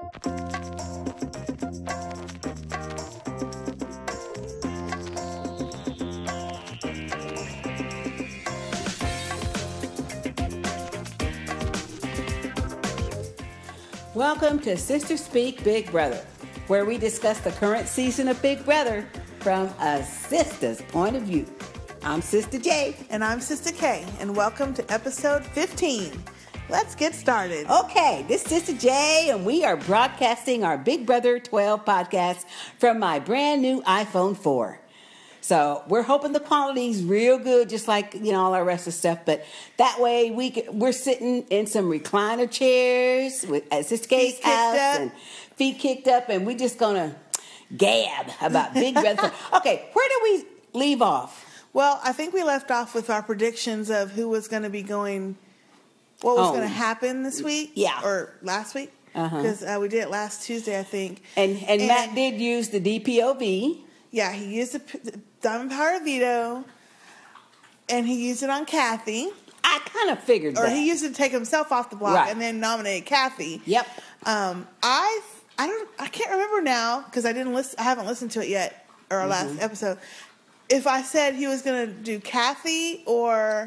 Welcome to Sister Speak Big Brother, where we discuss the current season of Big Brother from a sister's point of view. I'm Sister J. And I'm Sister K. And welcome to episode 15. Let's get started. Okay, this is Sister J, and we are broadcasting our Big Brother 12 podcast from my brand new iPhone 4. So we're hoping the quality's real good, just like, all our rest of the stuff. But that way we're sitting in some recliner chairs at Sister K's house and feet kicked up, and we're just going to gab about Big Brother. Okay, where do we leave off? Well, I think we left off with our predictions of who was going to be going, what was going to happen this week. Yeah. Or last week. Because we did it last Tuesday, I think. And Matt did use the DPOV. Yeah, he used the Diamond Power Veto, and he used it on Kathy. I kind of figured that. Or he used it to take himself off the block and then nominate Kathy. Yep. I can't remember now because I haven't listened to it yet, or our last episode. If I said he was going to do Kathy or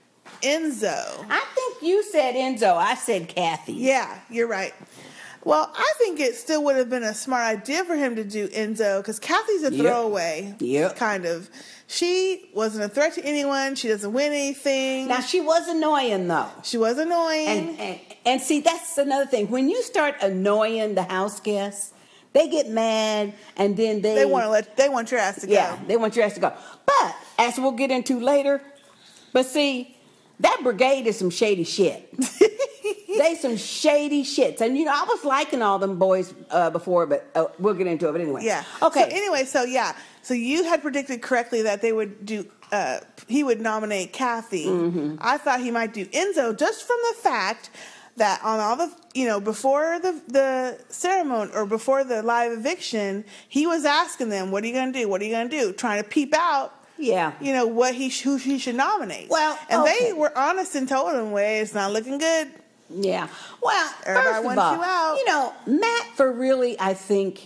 Enzo. I think you said Enzo. I said Kathy. Yeah, you're right. Well, I think it still would have been a smart idea for him to do Enzo because Kathy's a throwaway, kind of. She wasn't a threat to anyone. She doesn't win anything. Now, she was annoying, though. She was annoying. And see, that's another thing. When you start annoying the house guests, they get mad, and then they want your ass to go. Yeah, they want your ass to go. But, as we'll get into later, but see, that brigade is some shady shit. They some shady shits. And, I was liking all them boys before, but we'll get into it. But anyway. Yeah. Okay. So you had predicted correctly that they would do, he would nominate Kathy. Mm-hmm. I thought he might do Enzo just from the fact that on all the, before the ceremony or before the live eviction, he was asking them, what are you going to do? What are you going to do? Trying to peep out. Yeah. Who he should nominate. Well, and they were honest and told him, well, it's not looking good. Yeah. Well, everybody first of all, you out. Matt for really, I think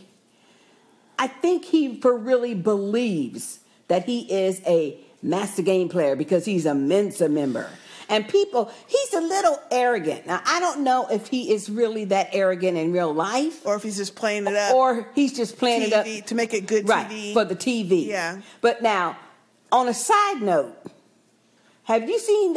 he for really believes that he is a master game player because he's a Mensa member. And he's a little arrogant. Now, I don't know if he is really that arrogant in real life. Or if he's just playing it up. Or he's just playing it up. To make it good TV. Right, for the TV. Yeah. But now, on a side note, have you seen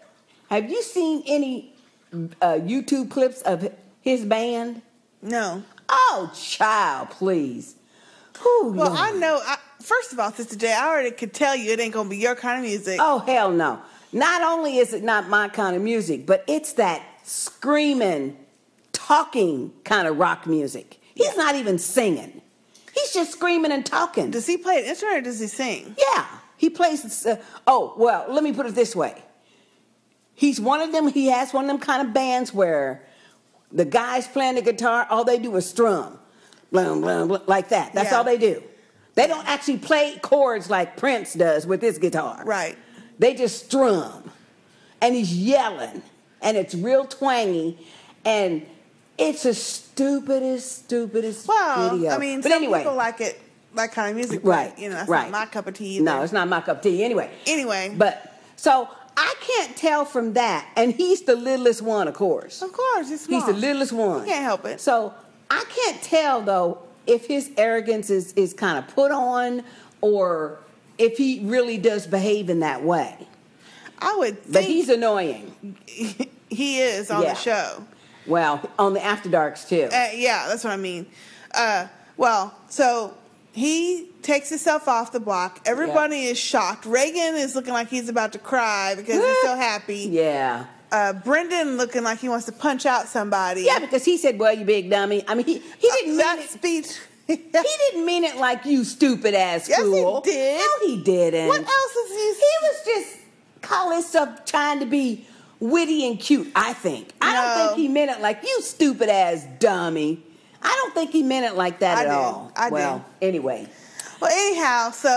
any YouTube clips of his band? No. Oh, child, please. Ooh, well, Lord. I know. First of all, Sister J, I already could tell you it ain't going to be your kind of music. Oh, hell no. Not only is it not my kind of music, but it's that screaming, talking kind of rock music. He's not even singing. He's just screaming and talking. Does he play an instrument or does he sing? Yeah. He plays... let me put it this way. He's one of them. He has one of them kind of bands where the guys playing the guitar, all they do is strum. Blah, blah, blah, like that. That's all they do. They don't actually play chords like Prince does with his guitar. Right. They just strum. And he's yelling. And it's real twangy. And it's the stupidest video. I mean, but some anyway, people like it, that kind of music. Right. But, that's not my cup of tea either. No, it's not my cup of tea. Anyway. But, so... I can't tell from that. And he's the littlest one, of course. Of course, he's small. He's the littlest one. You can't help it. So I can't tell, though, if his arrogance is kind of put on or if he really does behave in that way. I would think... But he's annoying. He is on the show. Well, on the After Darks, too. Yeah, that's what I mean. So... He takes himself off the block. Everybody is shocked. Reagan is looking like he's about to cry because he's so happy. Yeah. Brendan looking like he wants to punch out somebody. Yeah, because he said, well, you big dummy. I mean, he didn't mean it. Speech. He didn't mean it like you stupid ass fool. Yes, he did. No, he didn't. What else is he? He was just calling himself trying to be witty and cute, I think. I don't think he meant it like you stupid ass dummy. I don't think he meant it like that at all. I do. Anyway. Well, anyhow, so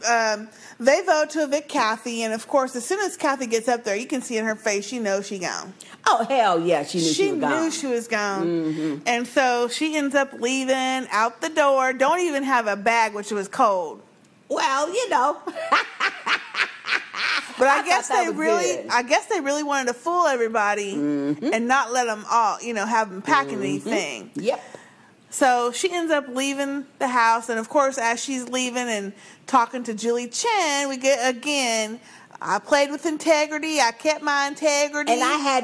they vote to evict Kathy, and of course, as soon as Kathy gets up there, you can see in her face she knows she gone. Oh, hell yeah, she knew she was gone. She knew she was gone. And so she ends up leaving out the door, don't even have a bag, which was cold. Well, you know. But I guess they really wanted to fool everybody and not let them all, have them packing anything. Yep. So she ends up leaving the house, and of course, as she's leaving and talking to Julie Chen, we get again. I played with integrity. I kept my integrity, and I had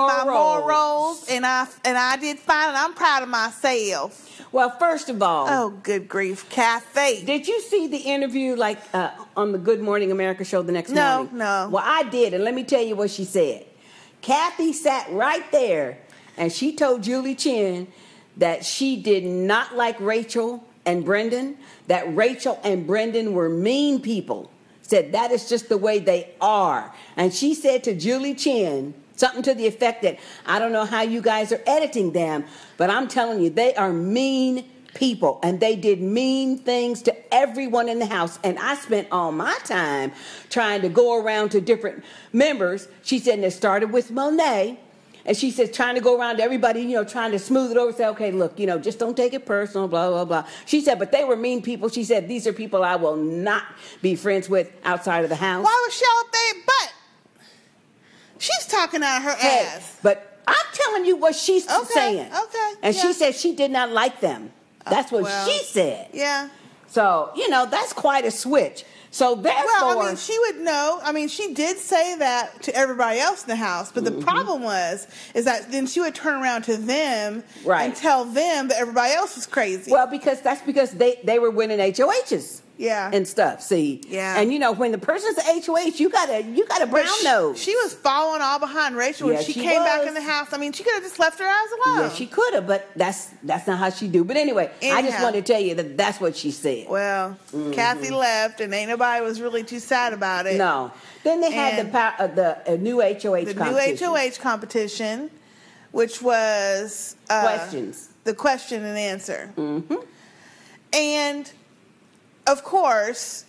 morals. and I did fine, and I'm proud of myself. Well, first of all, oh, good grief, Kathy! Did you see the interview on the Good Morning America show the next morning? No. Well, I did, and let me tell you what she said. Kathy sat right there, and she told Julie Chen that she did not like Rachel and Brendan, that Rachel and Brendan were mean people. Said that is just the way they are. And she said to Julie Chen something to the effect that, I don't know how you guys are editing them, but I'm telling you, they are mean people, and they did mean things to everyone in the house. And I spent all my time trying to go around to different members. She said, and it started with Monet. And she says, trying to go around to everybody, trying to smooth it over, say, okay, look, just don't take it personal, blah, blah, blah. She said, but they were mean people. She said, these are people I will not be friends with outside of the house. Why was she all up their butt? She's talking out of her ass. But I'm telling you what she's saying. Okay. And she said she did not like them. That's what she said. Yeah. So, that's quite a switch. So therefore, well, she would know. She did say that to everybody else in the house, but the problem is that then she would turn around to them and tell them that everybody else was crazy. Well, because they were winning HOHs. Yeah. And stuff. See. Yeah. And when the person's an HOH, you got a brown nose. She was following all behind Rachel when she came back in the house. She could have just left her ass alone. Yeah, she could have, but that's not how she do. But anyway, I just wanted to tell you that that's what she said. Well, Kathy left, and ain't nobody was really too sad about it. No. Then they had the new HOH competition. The new HOH competition, which was questions. The question and answer. And of course,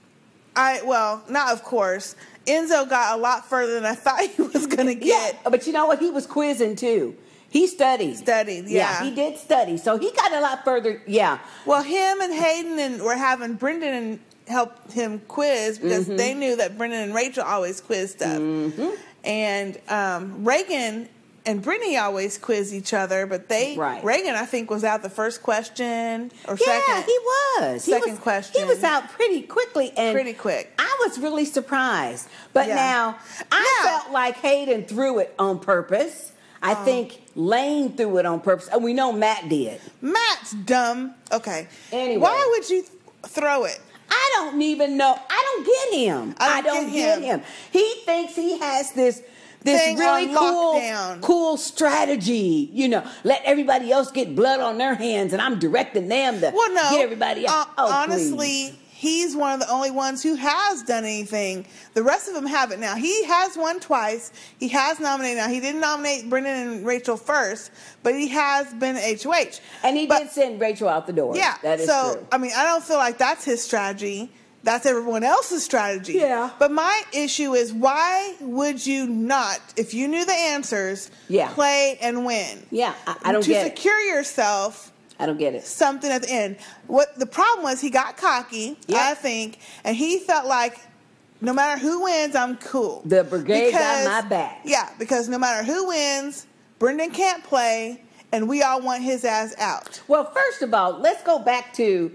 not of course, Enzo got a lot further than I thought he was going to get. Yeah, but you know what? He was quizzing too. He studied. Yeah. He did study. So he got a lot further. Yeah. Well, him and Hayden were having Brendan help him quiz because they knew that Brendan and Rachel always quiz stuff. And Reagan and Brittany always quiz each other, but Reagan, I think, was out the first question or second. Yeah, he was. Second question. He was out pretty quickly. And pretty quick. I was really surprised. But now, I felt like Hayden threw it on purpose. I think Lane threw it on purpose. And we know Matt did. Matt's dumb. Okay. Anyway. Why would you throw it? I don't even know. I don't get him. I don't get him. He thinks he has this really cool strategy, let everybody else get blood on their hands, and I'm directing them to get everybody out. Honestly, he's one of the only ones who has done anything. The rest of them haven't. Now, he has won twice. He has nominated. Now, he didn't nominate Brendan and Rachel first, but he has been HOH. And he did send Rachel out the door. Yeah. That is true. I don't feel like that's his strategy. That's everyone else's strategy. Yeah. But my issue is, why would you not, if you knew the answers, play and win? Yeah, I don't get it. To secure yourself. I don't get it. Something at the end. What the problem was, he got cocky, I think, and he felt like, no matter who wins, I'm cool. The brigade got my back. Yeah, because no matter who wins, Brendan can't play, and we all want his ass out. Well, first of all, let's go back to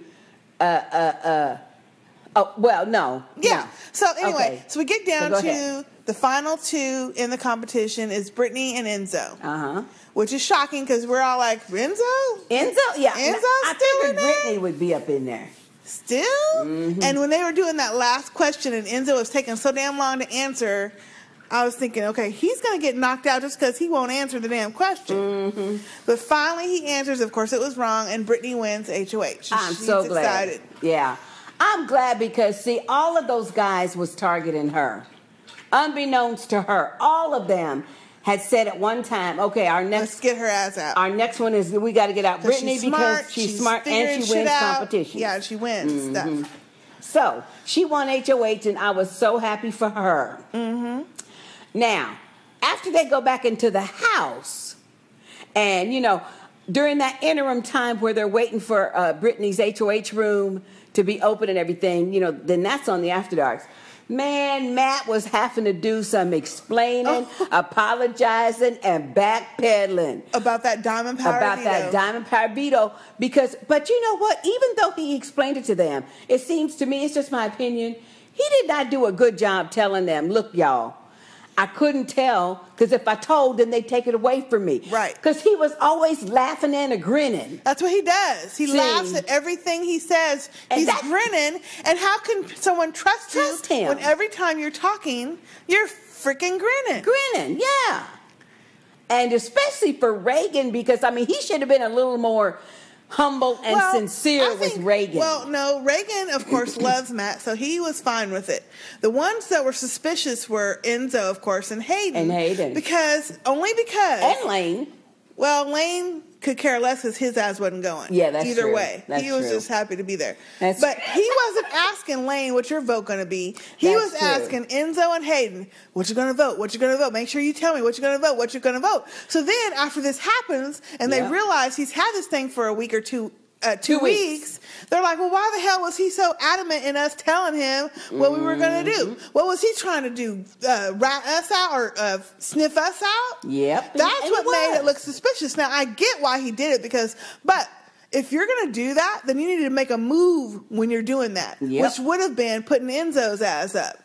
oh, well, no. Yeah. No. So anyway, so we get down to the final two in the competition is Brittany and Enzo. Which is shocking because we're all like, Enzo? Yeah. Enzo's I still figured in there? Brittany would be up in there. Still? And when they were doing that last question and Enzo was taking so damn long to answer, I was thinking, okay, he's going to get knocked out just because he won't answer the damn question. But finally he answers. Of course, it was wrong, and Brittany wins HOH. I'm so glad. Excited. Yeah. I'm glad because, see, all of those guys was targeting her. Unbeknownst to her, all of them had said at one time, okay, let's get her ass out. Our next one is we got to get out Brittany because she's smart and she wins competition. Yeah, she wins stuff. So she won HOH, and I was so happy for her. Mm-hmm. Now, after they go back into the house, and, you know, during that interim time where they're waiting for Brittany's HOH room to be open and everything, you know, then that's on the After Darks. Man, Matt was having to do some explaining, apologizing, and backpedaling. About that Diamond Power About veto. that Diamond Power veto. Because, but you know what? Even though he explained it to them, it seems to me, it's just my opinion, he did not do a good job telling them, look, y'all, I couldn't tell, because if I told, then they'd take it away from me. Right. Because he was always laughing and grinning. That's what he does. He See? laughs at everything he says. And He's grinning. And how can someone trust him when every time you're talking, you're freaking grinning? Grinning, yeah. And especially for Reagan, because, I mean, he should have been a little more humble and sincere with Reagan. Well, no, Reagan, of course, loves Matt, so he was fine with it. The ones that were suspicious were Enzo, of course, and Hayden. Only because. And Lane. Well, Lane could care less because his ass wasn't going. Yeah, that's Either true. way. He was just happy to be there. But he wasn't asking Lane, what's your vote going to be? He was asking Enzo and Hayden, what you going to vote? What you going to vote? Make sure you tell me what you're going to vote. What you're going to vote. So then after this happens and they realize he's had this thing for a week or two, 2 weeks, they're like, well, why the hell was he so adamant in us telling him what we were going to do? What was he trying to do? Rat us out or sniff us out? Yep. That's what made it look suspicious. Now, I get why he did it but if you're going to do that, then you need to make a move when you're doing that, which would have been putting Enzo's ass up.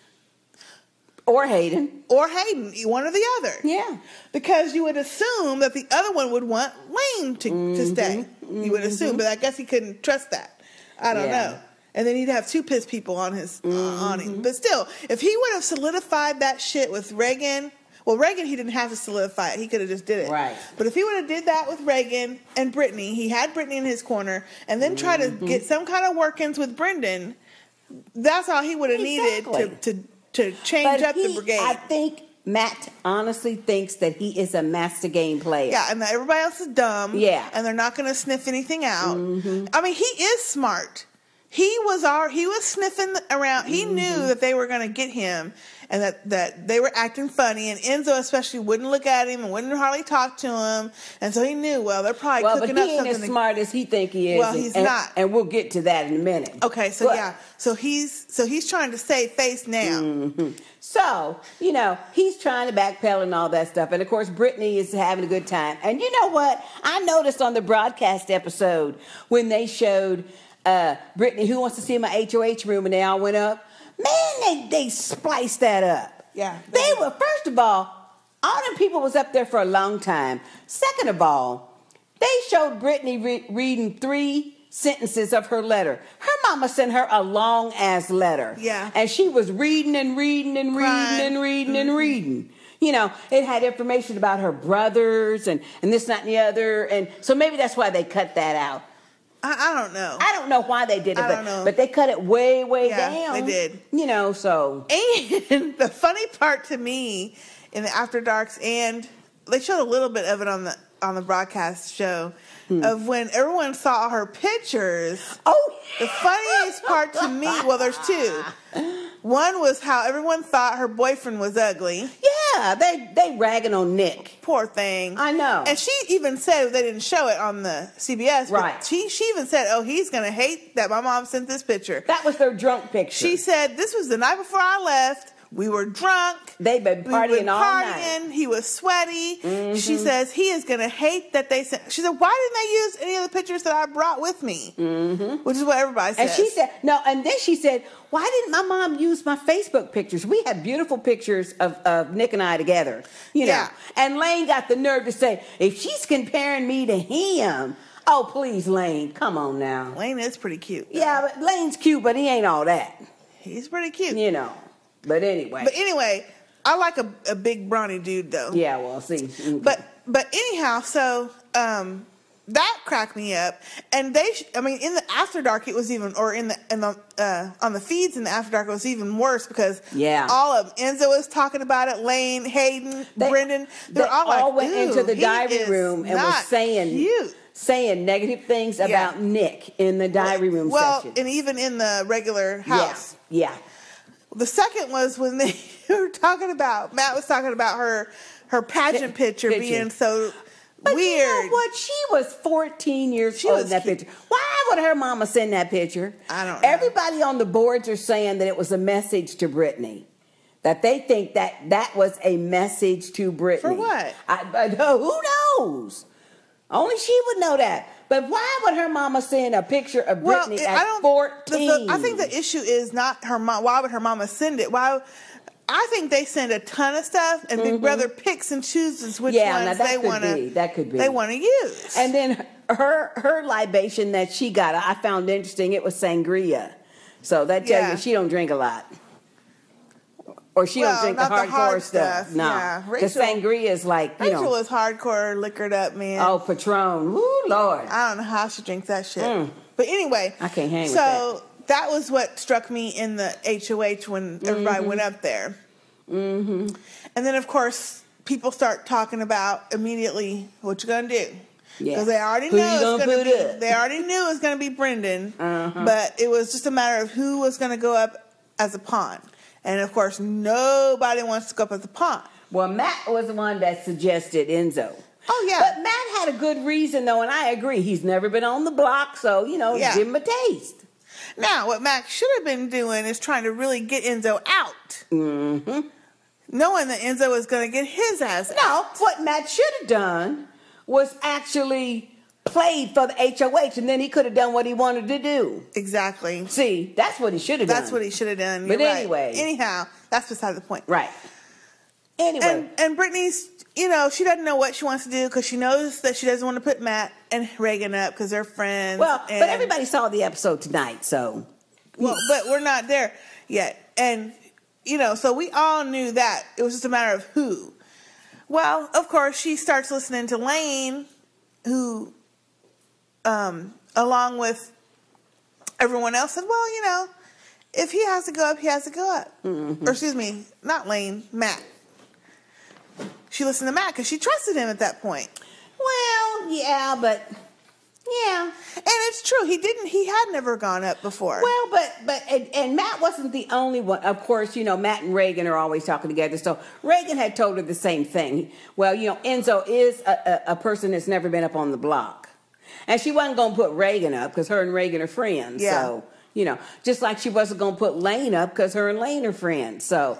Or Hayden, one or the other. Yeah. Because you would assume that the other one would want Lane to stay. You would assume, but I guess he couldn't trust that. I don't know. And then he'd have two pissed people on his on him. But still, if he would have solidified that shit with Reagan, well, Reagan, he didn't have to solidify it. He could have just did it. Right. But if he would have did that with Reagan and Brittany, he had Brittany in his corner, and then try to get some kind of work-ins with Brendan, that's all he would have needed to change up the brigade. I think Matt honestly thinks that he is a master game player. Yeah, and that everybody else is dumb. Yeah. And they're not going to sniff anything out. I mean, he is smart. He was sniffing around. He knew that they were going to get him and that they were acting funny. And Enzo especially wouldn't look at him and wouldn't hardly talk to him. And so he knew, well, they're probably cooking up something. But he ain't as smart as he think he is. Well, he's not. And we'll get to that in a minute. Okay, so So he's trying to save face now. So, you know, he's trying to backpedal and all that stuff. And, of course, Brittany is having a good time. And you know what? I noticed on the broadcast episode when they showed Brittany, who wants to see my HOH room, and they all went up. Man, they spliced that up. Yeah. They were, first of all them people was up there for a long time. Second of all, they showed Brittany reading 3 sentences of her letter. Her mama sent her a long ass letter. Yeah. And she was reading and reading and reading and reading and reading. You know, it had information about her brothers and this, that, and the other. And so maybe that's why they cut that out. I don't know. I don't know why they did it, but they cut it way down. They did. You know, so. And the funny part to me in the After Darks, and they showed a little bit of it on the broadcast show, of when everyone saw her pictures. Oh, the funniest part to me, well, there's 2. One was how everyone thought her boyfriend was ugly. Yeah, they ragging on Nick. Poor thing. I know. And she even said, they didn't show it on the CBS, but right. She even said, oh, he's going to hate that my mom sent this picture. That was their drunk picture. She said, this was the night before I left. We were drunk. They've been partying all night. He was sweaty. She says he is going to hate that they sent. She said, why didn't they use any of the pictures that I brought with me? Which is what everybody says. And she said, no, and then she said, why didn't my mom use my Facebook pictures? We had beautiful pictures of Nick and I together, you know. Yeah. And Lane got the nerve to say, if she's comparing me to him, oh, please, Lane, come on now. Lane is pretty cute. Yeah, but Lane's cute, but he ain't all that. He's pretty cute. You know. But anyway. I like a big brawny dude though. Yeah, well, see. But anyhow, so that cracked me up. And in the After Dark it was even, or in the on the feeds in the After Dark it was even worse because all of them, Enzo was talking about it, Lane, Hayden, Brendan, they all like, went into the diary room and was saying cute. saying negative things about Nick in the diary room session. And even in the regular house. Yeah. The second was when they were talking about, Matt was talking about her pageant picture being so but weird. You know what? She was 14 years old in that picture. Why would her mama send that picture? I don't know. Everybody on the boards are saying that it was a message to Brittany. That they think that was a message to Brittany. For what? Who knows? Only she would know that. But why would her mama send a picture of Brittany at 14? I think the issue is not her mom. Why would her mama send it? I think they send a ton of stuff, and Big Brother picks and chooses which ones they want to use. And then her libation that she got, I found interesting. It was sangria, so that tells you she don't drink a lot. Or she don't drink the hardcore stuff. No. The sangria is like, Rachel is hardcore liquored up, man. Oh, Patron. Ooh, Lord. I don't know how she drinks that shit. But anyway. I can't hang with that. So that was what struck me in the HOH when everybody went up there. Mm-hmm. And then, of course, people start talking about immediately what you going to do. Because they already know it's going to be. They already knew it was going to be Brendan. But it was just a matter of who was going to go up as a pawn. And, of course, nobody wants to go up as a pawn. Well, Matt was the one that suggested Enzo. Oh, yeah. But Matt had a good reason, though, and I agree. He's never been on the block, so, give him a taste. Now, what Matt should have been doing is trying to really get Enzo out. Mm-hmm. Knowing that Enzo was going to get his ass out. No, what Matt should have done was actually played for the HOH, and then he could have done what he wanted to do. Exactly. See, that's what he should have done. That's what he should have done. But anyway. Anyhow, that's beside the point. Right. Anyway. And Brittany's, she doesn't know what she wants to do because she knows that she doesn't want to put Matt and Reagan up because they're friends. Well, but everybody saw the episode tonight, so. Well, but we're not there yet. And, so we all knew that. It was just a matter of who. Well, of course, she starts listening to Lane, who... along with everyone else said, well, if he has to go up, he has to go up. Mm-hmm. Or excuse me, not Lane, Matt. She listened to Matt because she trusted him at that point. Well, yeah, but yeah. And it's true. He had never gone up before. Well, but Matt wasn't the only one. Of course, Matt and Reagan are always talking together. So Reagan had told her the same thing. Well, Enzo is a person that's never been up on the block. And she wasn't going to put Reagan up because her and Reagan are friends. Yeah. So, just like she wasn't going to put Lane up because her and Lane are friends. So,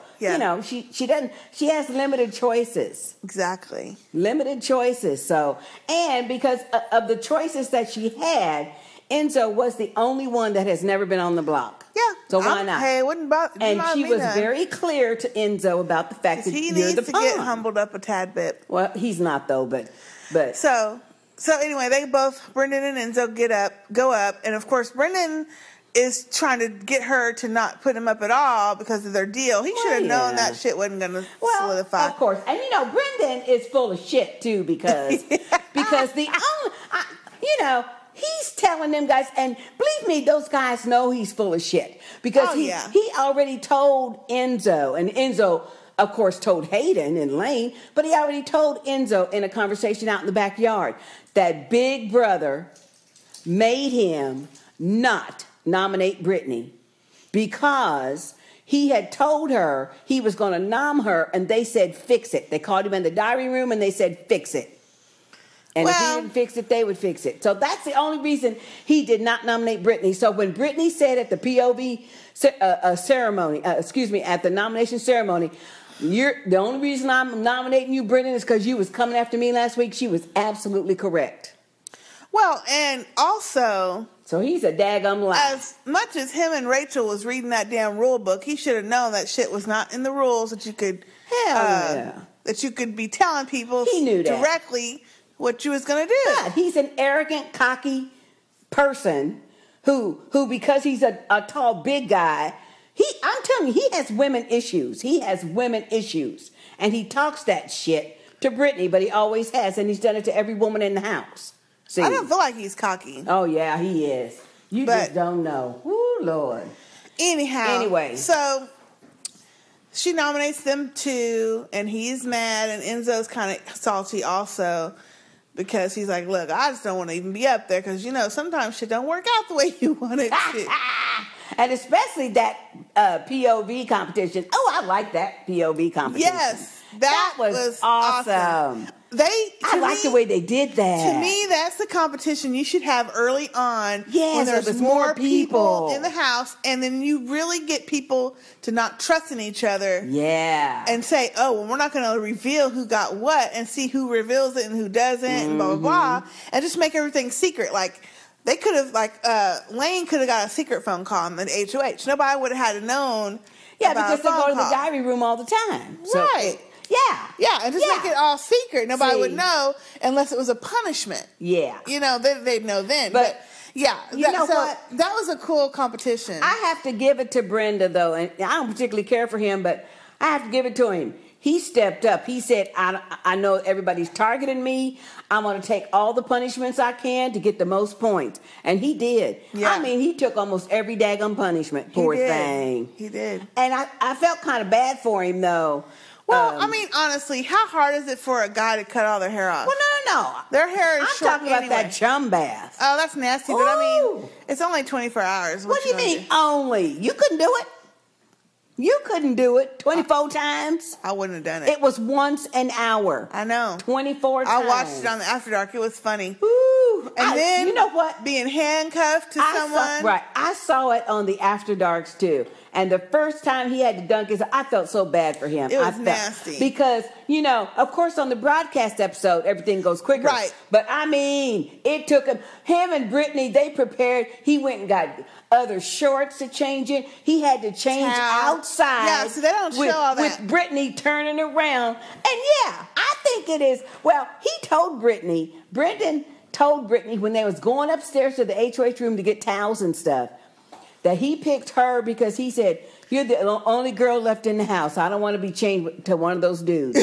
she has limited choices. Exactly. Limited choices. So, and because of the choices that she had, Enzo was the only one that has never been on the block. Yeah. So why not? Hey, it wouldn't bother me. And she was very clear to Enzo about the fact that you're the pawn. He needs to get humbled up a tad bit. Well, he's not though, but. So anyway, they both, Brendan and Enzo, go up. And, of course, Brendan is trying to get her to not put him up at all because of their deal. He should have known that shit wasn't going to solidify. Of course. And, Brendan is full of shit, too, because the only, he's telling them guys, and believe me, those guys know he's full of shit. Because he already told Enzo, and Enzo, of course, told Hayden and Lane, but he already told Enzo in a conversation out in the backyard that Big Brother made him not nominate Brittany because he had told her he was going to nom her, and they said, fix it. They called him in the diary room, and they said, fix it. And if he didn't fix it, they would fix it. So that's the only reason he did not nominate Brittany. So when Brittany said at the POV ceremony, at the nomination ceremony, the only reason I'm nominating you, Brendan, is because you was coming after me last week. She was absolutely correct. Well, and also... So he's a daggum lie. As much as him and Rachel was reading that damn rule book, he should have known that shit was not in the rules that you could... That you could be telling people directly what you was going to do. God, he's an arrogant, cocky person who because he's a tall, big guy... I'm telling you, he has women issues. And he talks that shit to Brittany, but he always has, and he's done it to every woman in the house. See? I don't feel like he's cocky. Oh, yeah, he is. You just don't know. Ooh, Lord. Anyway. So, she nominates them too, and he's mad, and Enzo's kind of salty also. because he's like, look, I just don't want to even be up there because, sometimes shit don't work out the way you want it to. And especially that POV competition. Oh, I like that POV competition. Yes, that was awesome. I like the way they did that. To me, that's the competition you should have early on. Yes, when there's there's more more people in the house, and then you really get people to not trust in each other. Yeah. And say, oh, well, we're not going to reveal who got what, and see who reveals it and who doesn't, and blah, blah, blah. And just make everything secret. Like, they could have, Lane could have got a secret phone call on the HOH. Nobody would have had to known. Yeah, because they go to the diary room all the time. Right. Yeah, and just make it all secret. Nobody would know unless it was a punishment. Yeah. They'd know then. But yeah, what? That was a cool competition. I have to give it to Brenda, though, and I don't particularly care for him, but I have to give it to him. He stepped up. He said, I know everybody's targeting me. I'm going to take all the punishments I can to get the most points. And he did. Yeah. I mean, he took almost every daggone punishment. Poor thing. He did. And I felt kind of bad for him, though. Well, I mean, honestly, how hard is it for a guy to cut all their hair off? Well, no. Their hair is short. I'm talking about that chum bath. Oh, that's nasty. Ooh. But I mean, it's only 24 hours. What do you mean only? You couldn't do it. You couldn't do it 24 times. I wouldn't have done it. It was once an hour. I know. 24 times. I watched it on the After Dark. It was funny. Ooh. And then, you know what? Being handcuffed to someone. I saw it on the After Darks, too. And the first time he had to dunk his, I felt so bad for him. It was nasty. Because, of course, on the broadcast episode, everything goes quicker. Right. But, I mean, it took him and Brittany, they prepared. He went and got other shorts to change in. He had to change outside. Yeah, so they don't show all that. With Brittany turning around. And, I think it is. Well, he told Brittany, Brendan told Brittany when they was going upstairs to the HOH room to get towels and stuff, that he picked her because he said, you're the only girl left in the house. I don't want to be chained to one of those dudes.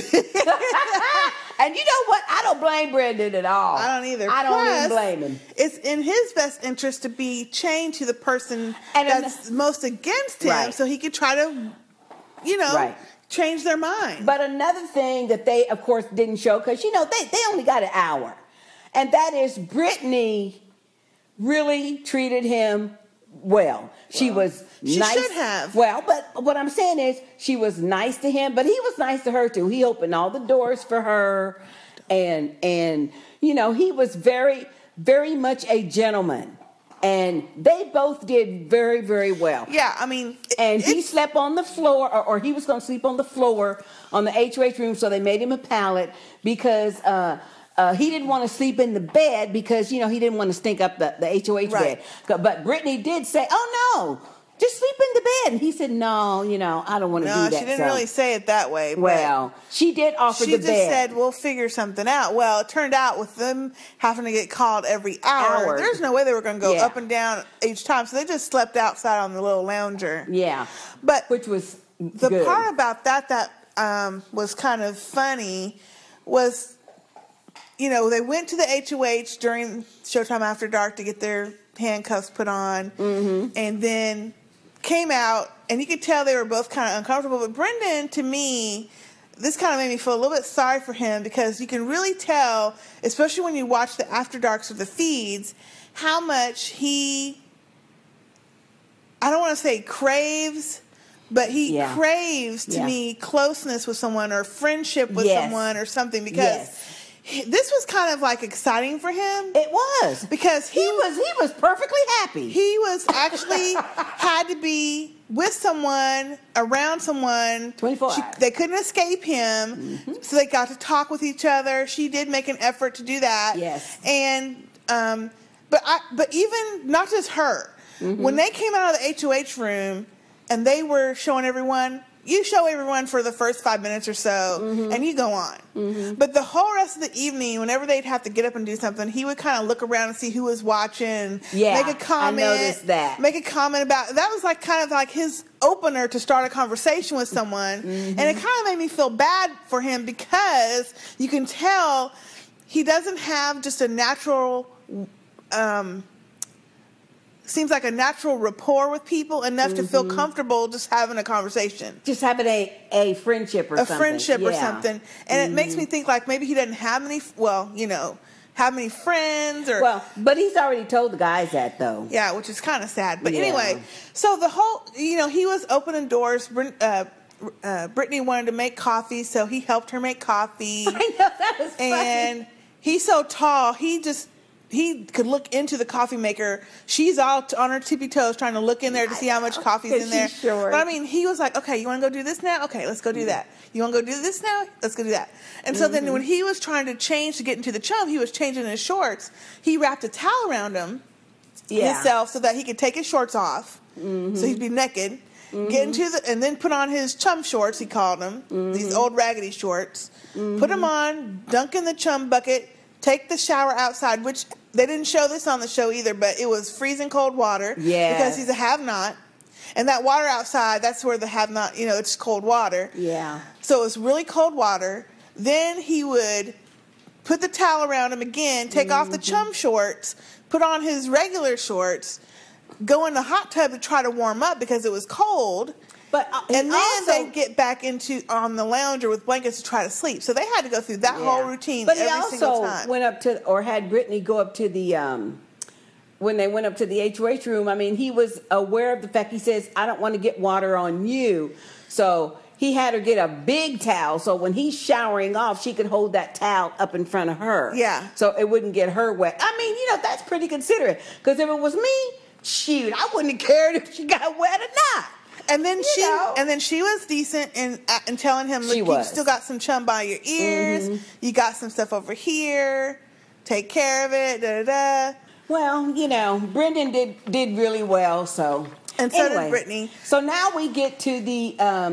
And you know what? I don't blame Brendan at all. I don't either. I don't even blame him. It's in his best interest to be chained to the person that's most against him so he could try to, change their mind. But another thing that they, of course, didn't show, because, they only got an hour. And that is Brittany really treated him well. She was nice. She should have. Well, but what I'm saying is she was nice to him, but he was nice to her too. He opened all the doors for her, and he was very, very much a gentleman. And they both did very, very well. Yeah, I mean... he slept on the floor, or he was going to sleep on the floor on the HOH room, so they made him a pallet because... he didn't want to sleep in the bed because, he didn't want to stink up the HOH bed. But Brittany did say, oh, no, just sleep in the bed. And he said, no, I don't want to do that. No, she didn't really say it that way. Well, she did offer the bed. She just said, we'll figure something out. Well, it turned out with them having to get called every hour. There's no way they were going to go up and down each time. So they just slept outside on the little lounger. Yeah. Which was the good. part about that was kind of funny was... they went to the HOH during Showtime After Dark to get their handcuffs put on, and then came out, and you could tell they were both kind of uncomfortable. But Brendan, to me, this kind of made me feel a little bit sorry for him because you can really tell, especially when you watch the After Darks or the feeds, how much he, I don't want to say craves, but he craves, to me, closeness with someone or friendship with someone or something because... This was kind of exciting for him. It was because he was perfectly happy. He was actually had to be with someone, around someone. 24 hours. They couldn't escape him, so they got to talk with each other. She did make an effort to do that. Yes. And but even not just her. When they came out of the HOH room and they were showing everyone. You show everyone for the first 5 minutes or so, and you go on. But the whole rest of the evening, whenever they'd have to get up and do something, he would kind of look around and see who was watching, make a comment. I noticed that. Make a comment about that was kind of his opener to start a conversation with someone, and it kind of made me feel bad for him because you can tell he doesn't have just a natural. Seems like a natural rapport with people enough to feel comfortable just having a conversation. Just having a friendship or something. A friendship or something. And it makes me think maybe he doesn't have any, have many friends or. Well, but he's already told the guys that, though. Yeah, which is kind of sad. But Yeah. anyway, so the whole, he was opening doors. Brittany wanted to make coffee, so he helped her make coffee. I know, that was funny. And he's so tall, he could look into the coffee maker. She's all on her tippy toes trying to look in there to see how much coffee's in there. She's short. But I mean, he was like, okay, you want to go do this now? Okay, let's go do that. You want to go do this now? Let's go do that. And so then when he was trying to change to get into the chum, he was changing his shorts. He wrapped a towel around himself so that he could take his shorts off. So he'd be naked. Get into and then put on his chum shorts, he called them, these old raggedy shorts. Put them on, dunk in the chum bucket, take the shower outside, which they didn't show this on the show either, but it was freezing cold water because he's a have-not. And that water outside, that's where the have-not, it's cold water. Yeah. So it was really cold water. Then he would put the towel around him again, take off the chum shorts, put on his regular shorts, go in the hot tub to try to warm up because it was cold. But and then they'd get back on the lounger with blankets to try to sleep. So they had to go through that whole routine every single time. But he also went up to, or had Brittany go up to the, when they went up to the HOH room, I mean, he was aware of the fact, he says, I don't want to get water on you. So he had her get a big towel, so when he's showering off, she could hold that towel up in front of her. Yeah. So it wouldn't get her wet. I mean, that's pretty considerate. Because if it was me, shoot, I wouldn't have cared if she got wet or not. And then she was decent in telling him, look, you still got some chum by your ears. You got some stuff over here. Take care of it. Da da da. Well, Brendan did really well. So and so did Brittany. So now we get to the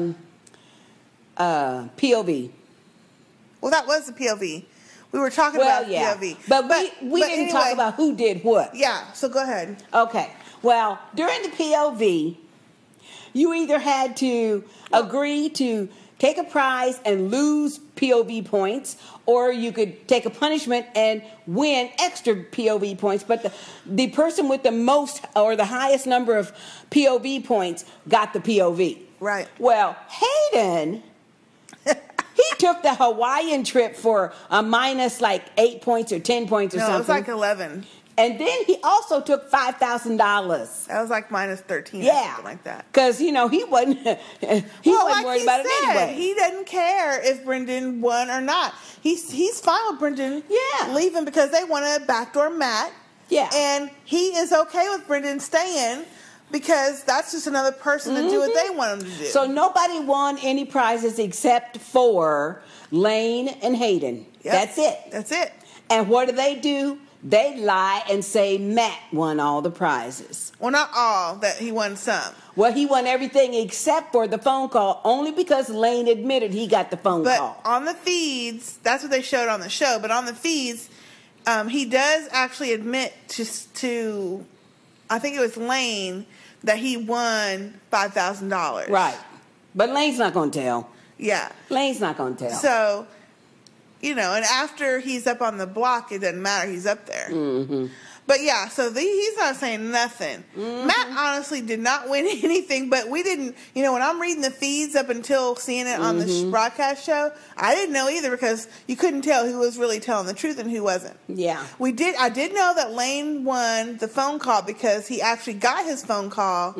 POV. Well, that was the POV. We were talking about POV, but we didn't talk about who did what. Yeah. So go ahead. Okay. Well, during the POV, you either had to agree to take a prize and lose POV points, or you could take a punishment and win extra POV points. But the person with the most or the highest number of POV points got the POV. Right. Well, Hayden, he took the Hawaiian trip for a minus like 8 points or 10 points or something. No, it was like 11. And then he also took $5,000. That was like minus 13 or something like that. Because, he wasn't, wasn't worried about it anyway. He doesn't care if Brendan won or not. He's fine with Brendan leaving because they want to backdoor Matt. Yeah. And he is okay with Brendan staying because that's just another person to do what they want him to do. So nobody won any prizes except for Lane and Hayden. Yep. That's it. That's it. And what do? They lie and say Matt won all the prizes. Well, not all, that he won some. Well, he won everything except for the phone call, only because Lane admitted he got the phone call. But on the feeds, that's what they showed on the show, but on the feeds, he does actually admit to I think it was Lane, that he won $5,000. Right. But Lane's not going to tell. Yeah. Lane's not going to tell. So, and after he's up on the block, it doesn't matter. He's up there. Mm-hmm. But yeah, so he's not saying nothing. Mm-hmm. Matt honestly did not win anything, but we didn't, when I'm reading the feeds up until seeing it on the broadcast show, I didn't know either because you couldn't tell who was really telling the truth and who wasn't. Yeah. I did know that Lane won the phone call because he actually got his phone call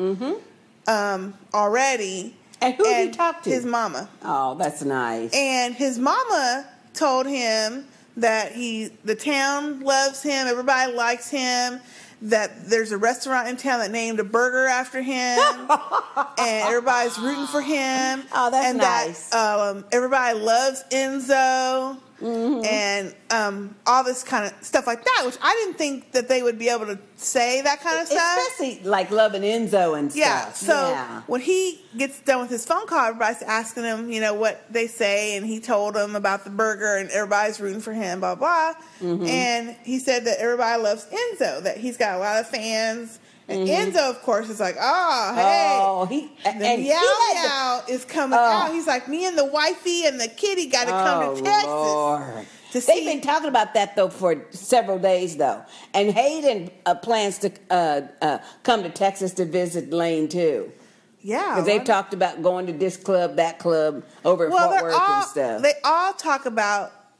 already. And who did he talk to? His mama. Oh, that's nice. And his mama told him that the town loves him, everybody likes him, that there's a restaurant in town that named a burger after him, and everybody's rooting for him. Oh, that's nice. That everybody loves Enzo, and all this kind of stuff like that, which I didn't think that they would be able to say that kind of stuff. Especially like loving Enzo and stuff. Yeah, so when he gets done with his phone call, everybody's asking him, what they say, and he told them about the burger, and everybody's rooting for him, blah, blah. And he said that everybody loves Enzo, that he's got a lot of fans. And Enzo, of course, is like, hey. Oh, the meow is coming out. He's like, me and the wifey and the kitty got to come to Texas. Lord. They've been talking about that, though, for several days, though. And Hayden plans to come to Texas to visit Lane, too. Yeah. Because they've talked about going to this club, that club, over at Fort Worth and stuff. They all talk about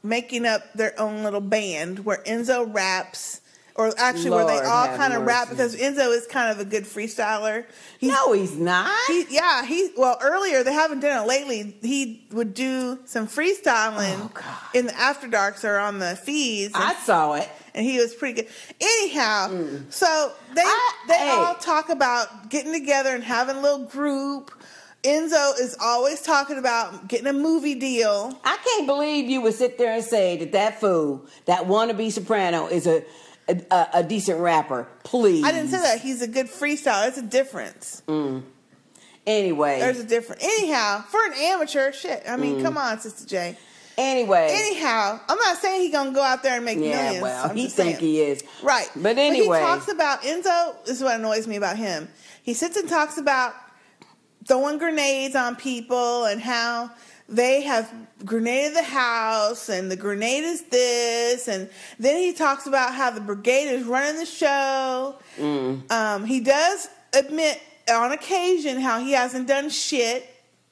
making up their own little band where Enzo raps, or actually where they Lord all have kind of rap, mercy. because Enzo is kind of a good freestyler. No, he's not. Well, earlier, they haven't done it lately. He would do some freestyling Oh, God. in the After Darks or on the feeds. I saw it. And he was pretty good. Anyhow, so they Hey. all talk about getting together and having a little group. Enzo is always talking about getting a movie deal. I can't believe you would sit there and say that fool, that wannabe soprano, is a decent rapper. Please. I didn't say that. He's a good freestyler. There's a difference. Anyway. There's a difference. Anyhow, for an amateur, shit. I mean, come on, Sister J. Anyway. Anyhow, I'm not saying he's going to go out there and make millions. Yeah, well, I'm he just think saying. he is. Right. But anyway. He talks about, Enzo, this is what annoys me about him. He sits and talks about throwing grenades on people and how they have grenaded the house and the grenade is this. And then he talks about how the brigade is running the show. He does admit on occasion how he hasn't done shit.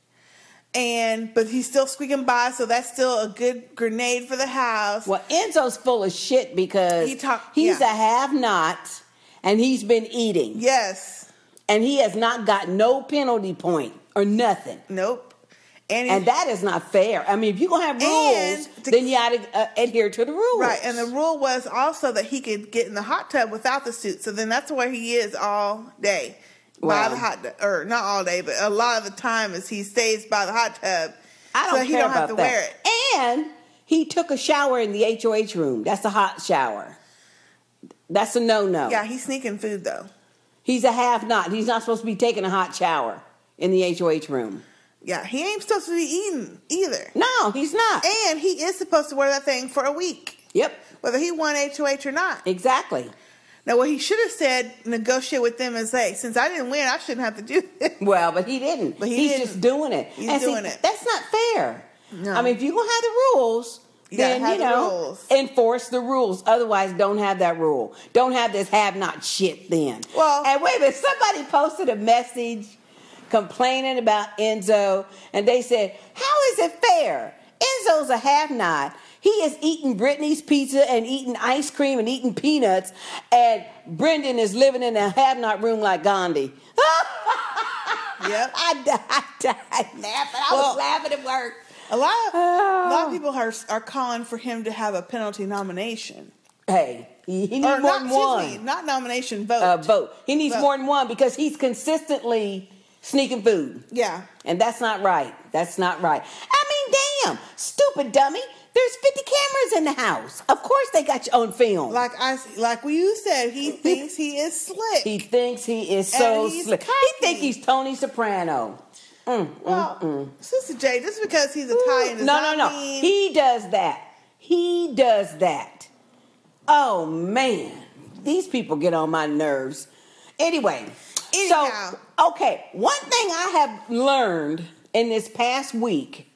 But he's still squeaking by, so that's still a good grenade for the house. Well, Enzo's full of shit because he's a have-not, and he's been eating. Yes. And he has not got no penalty point or nothing. Nope. And that is not fair. I mean, if you're going to have rules, then you got to adhere to the rules. Right, and the rule was also that he could get in the hot tub without the suit, so then that's where he is all day. By the hot tub, or not all day, but a lot of the time as he stays by the hot tub. I don't so he care don't about have to that. wear it. And he took a shower in the HOH room. That's a hot shower. That's a no-no. Yeah, he's sneaking food though. He's a have-not. He's not supposed to be taking a hot shower in the HOH room. Yeah, he ain't supposed to be eating either. No, he's not. And he is supposed to wear that thing for a week. Yep. Whether he won HOH or not. Exactly. Now, what he should have said, negotiate with them and say, since I didn't win, I shouldn't have to do this. Well, but he didn't. But he's just doing it. He's doing it. That's not fair. No. I mean, if you're going to have the rules, then, rules. enforce the rules. Otherwise, don't have that rule. Don't have this have-not shit then. Well, and wait a minute, somebody posted a message complaining about Enzo, and they said, how is it fair? Enzo's a have-not. He is eating Brittany's pizza and eating ice cream and eating peanuts, and Brendan is living in a have-not room like Gandhi. Yep. I died laughing. I was laughing at work. A lot of people are calling for him to have a penalty nomination. Hey, he needs more than one. Not nomination, vote. Vote. He needs more than one because he's consistently sneaking food. Yeah. And that's not right. That's not right. I mean, damn, stupid dummy. There's 50 cameras in the house. Of course they got you on film. Like you said, he thinks he is slick. He thinks he is so slick. Cocky. He thinks he's Tony Soprano. Sister J, just because he's Italian does not mean... He does that. He does that. Oh, man. These people get on my nerves. Anyhow. So, okay, one thing I have learned in this past week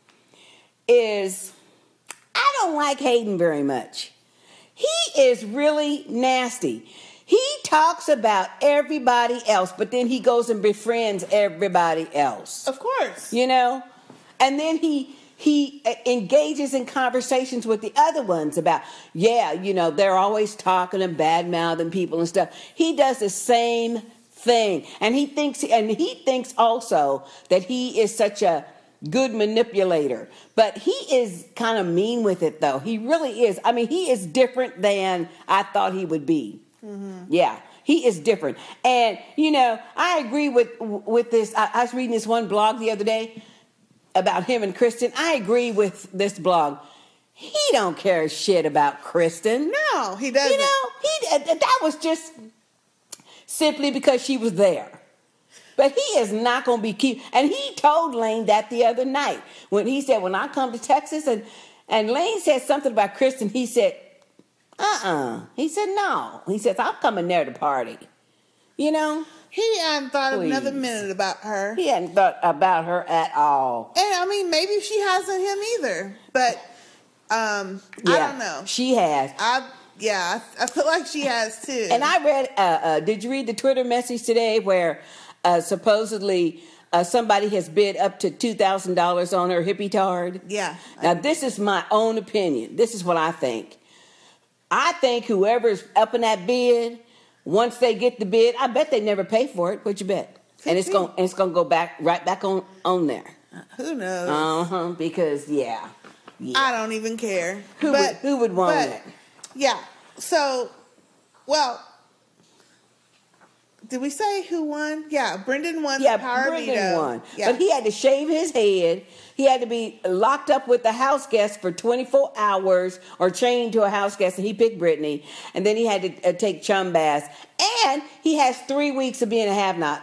is I don't like Hayden very much. He is really nasty. He talks about everybody else, but then he goes and befriends everybody else. Of course. You know? And then he engages in conversations with the other ones about, they're always talking and bad-mouthing people and stuff. He does the same thing. And he thinks also that he is such a good manipulator. But he is kind of mean with it, though. He really is. I mean, he is different than I thought he would be. Mm-hmm. Yeah, he is different. And, I agree with this. I was reading this one blog the other day about him and Kristen. I agree with this blog. He don't care shit about Kristen. No, he doesn't. That was just simply because she was there. But he is not going to be and he told Lane that the other night when he said, when I come to Texas, and Lane said something about Kristen, he said, He said, no. He says, I'm coming there to party. He hadn't thought another minute about her. He hadn't thought about her at all. And I mean, maybe she hasn't him either. But I don't know. She has. I feel like she has too. And I read, did you read the Twitter message today where supposedly somebody has bid up to $2,000 on her hippie tard. Yeah. Now, this is my own opinion. This is what I think. I think whoever's up in that bid, once they get the bid, I bet they never pay for it. What you bet? And it's gonna go right back on there. Who knows? Because yeah. I don't even care. Who would want it? Yeah. So, well, did we say who won? Yeah, Brendan won the Power Brendan Veto. won. Yeah. But he had to shave his head. He had to be locked up with the house guest for 24 hours or chained to a house guest, and he picked Brittany. And then he had to take chum baths. And he has 3 weeks of being a have-not.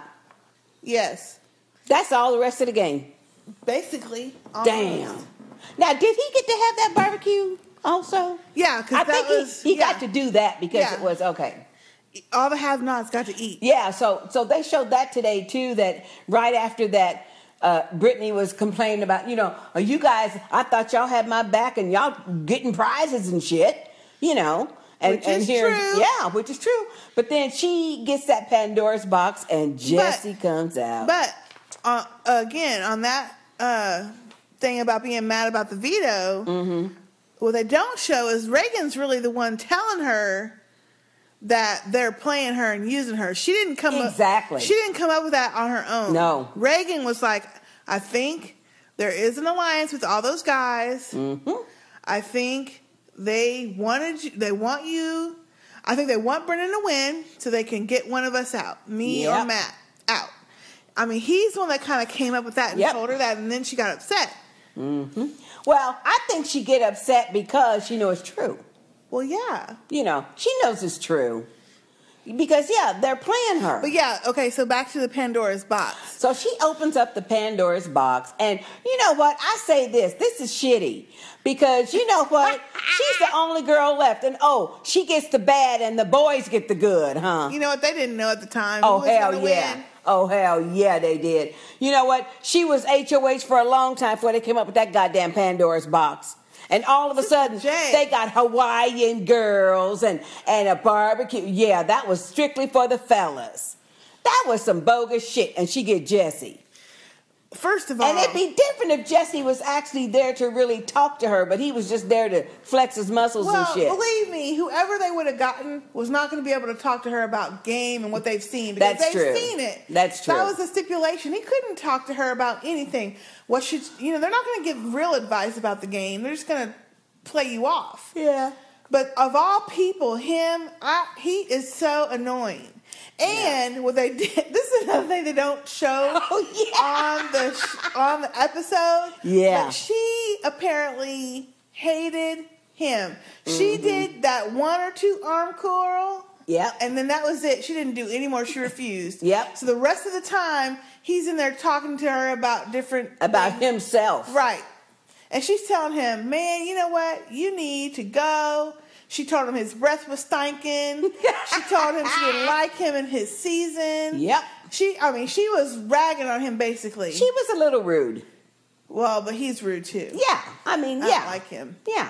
Yes. That's all the rest of the game. Basically. Almost. Damn. Now, did he get to have that barbecue also? Yeah, because I think he got to do that because it was, okay. All the have-nots got to eat. Yeah, so they showed that today, too, that right after that, Brittany was complaining about, you guys, I thought y'all had my back and y'all getting prizes and shit, Which is true. Yeah, which is true. But then she gets that Pandora's box and Jesse comes out. But, again, on that thing about being mad about the veto, what they don't show is Reagan's really the one telling her that they're playing her and using her. She didn't come Exactly. She didn't come up with that on her own. No. Reagan was like, I think there is an alliance with all those guys. I think they want you. I think they want Brendan to win so they can get one of us out, me or Matt out. I mean, he's the one that kind of came up with that and told her that, and then she got upset. Well, I think she get upset because she knows it's true. Well, yeah. She knows it's true. Because, they're playing her. But, okay, so back to the Pandora's box. So she opens up the Pandora's box. And you know what? I say this. This is shitty. Because you know what? She's the only girl left. And, she gets the bad and the boys get the good, huh? You know what? They didn't know at the time. Oh, hell yeah. Win. Oh, hell yeah, they did. You know what? She was HOH for a long time before they came up with that goddamn Pandora's box. And all of a sudden, they got Hawaiian girls and a barbecue. Yeah, that was strictly for the fellas. That was some bogus shit. And she get Jesse. First of all. And it'd be different if Jesse was actually there to really talk to her, but he was just there to flex his muscles and shit. Well, believe me, whoever they would have gotten was not going to be able to talk to her about game and what they've seen. Because they've seen it. That's true. That was a stipulation. He couldn't talk to her about anything. They're not going to give real advice about the game. They're just going to play you off. Yeah. But of all people, he is so annoying. And what they did, this is another thing they don't show on the episode. Yeah. But she apparently hated him. She did that 1 or 2 arm curl. Yep. And then that was it. She didn't do any more. She refused. Yep. So the rest of the time, he's in there talking to her about different About things. himself. Right. And she's telling him, man, you know what? You need to go. She told him his breath was stinking. She told him she didn't like him in his season. Yep. She was ragging on him basically. She was a little rude. Well, but he's rude too. Yeah. I mean, I don't like him. Yeah.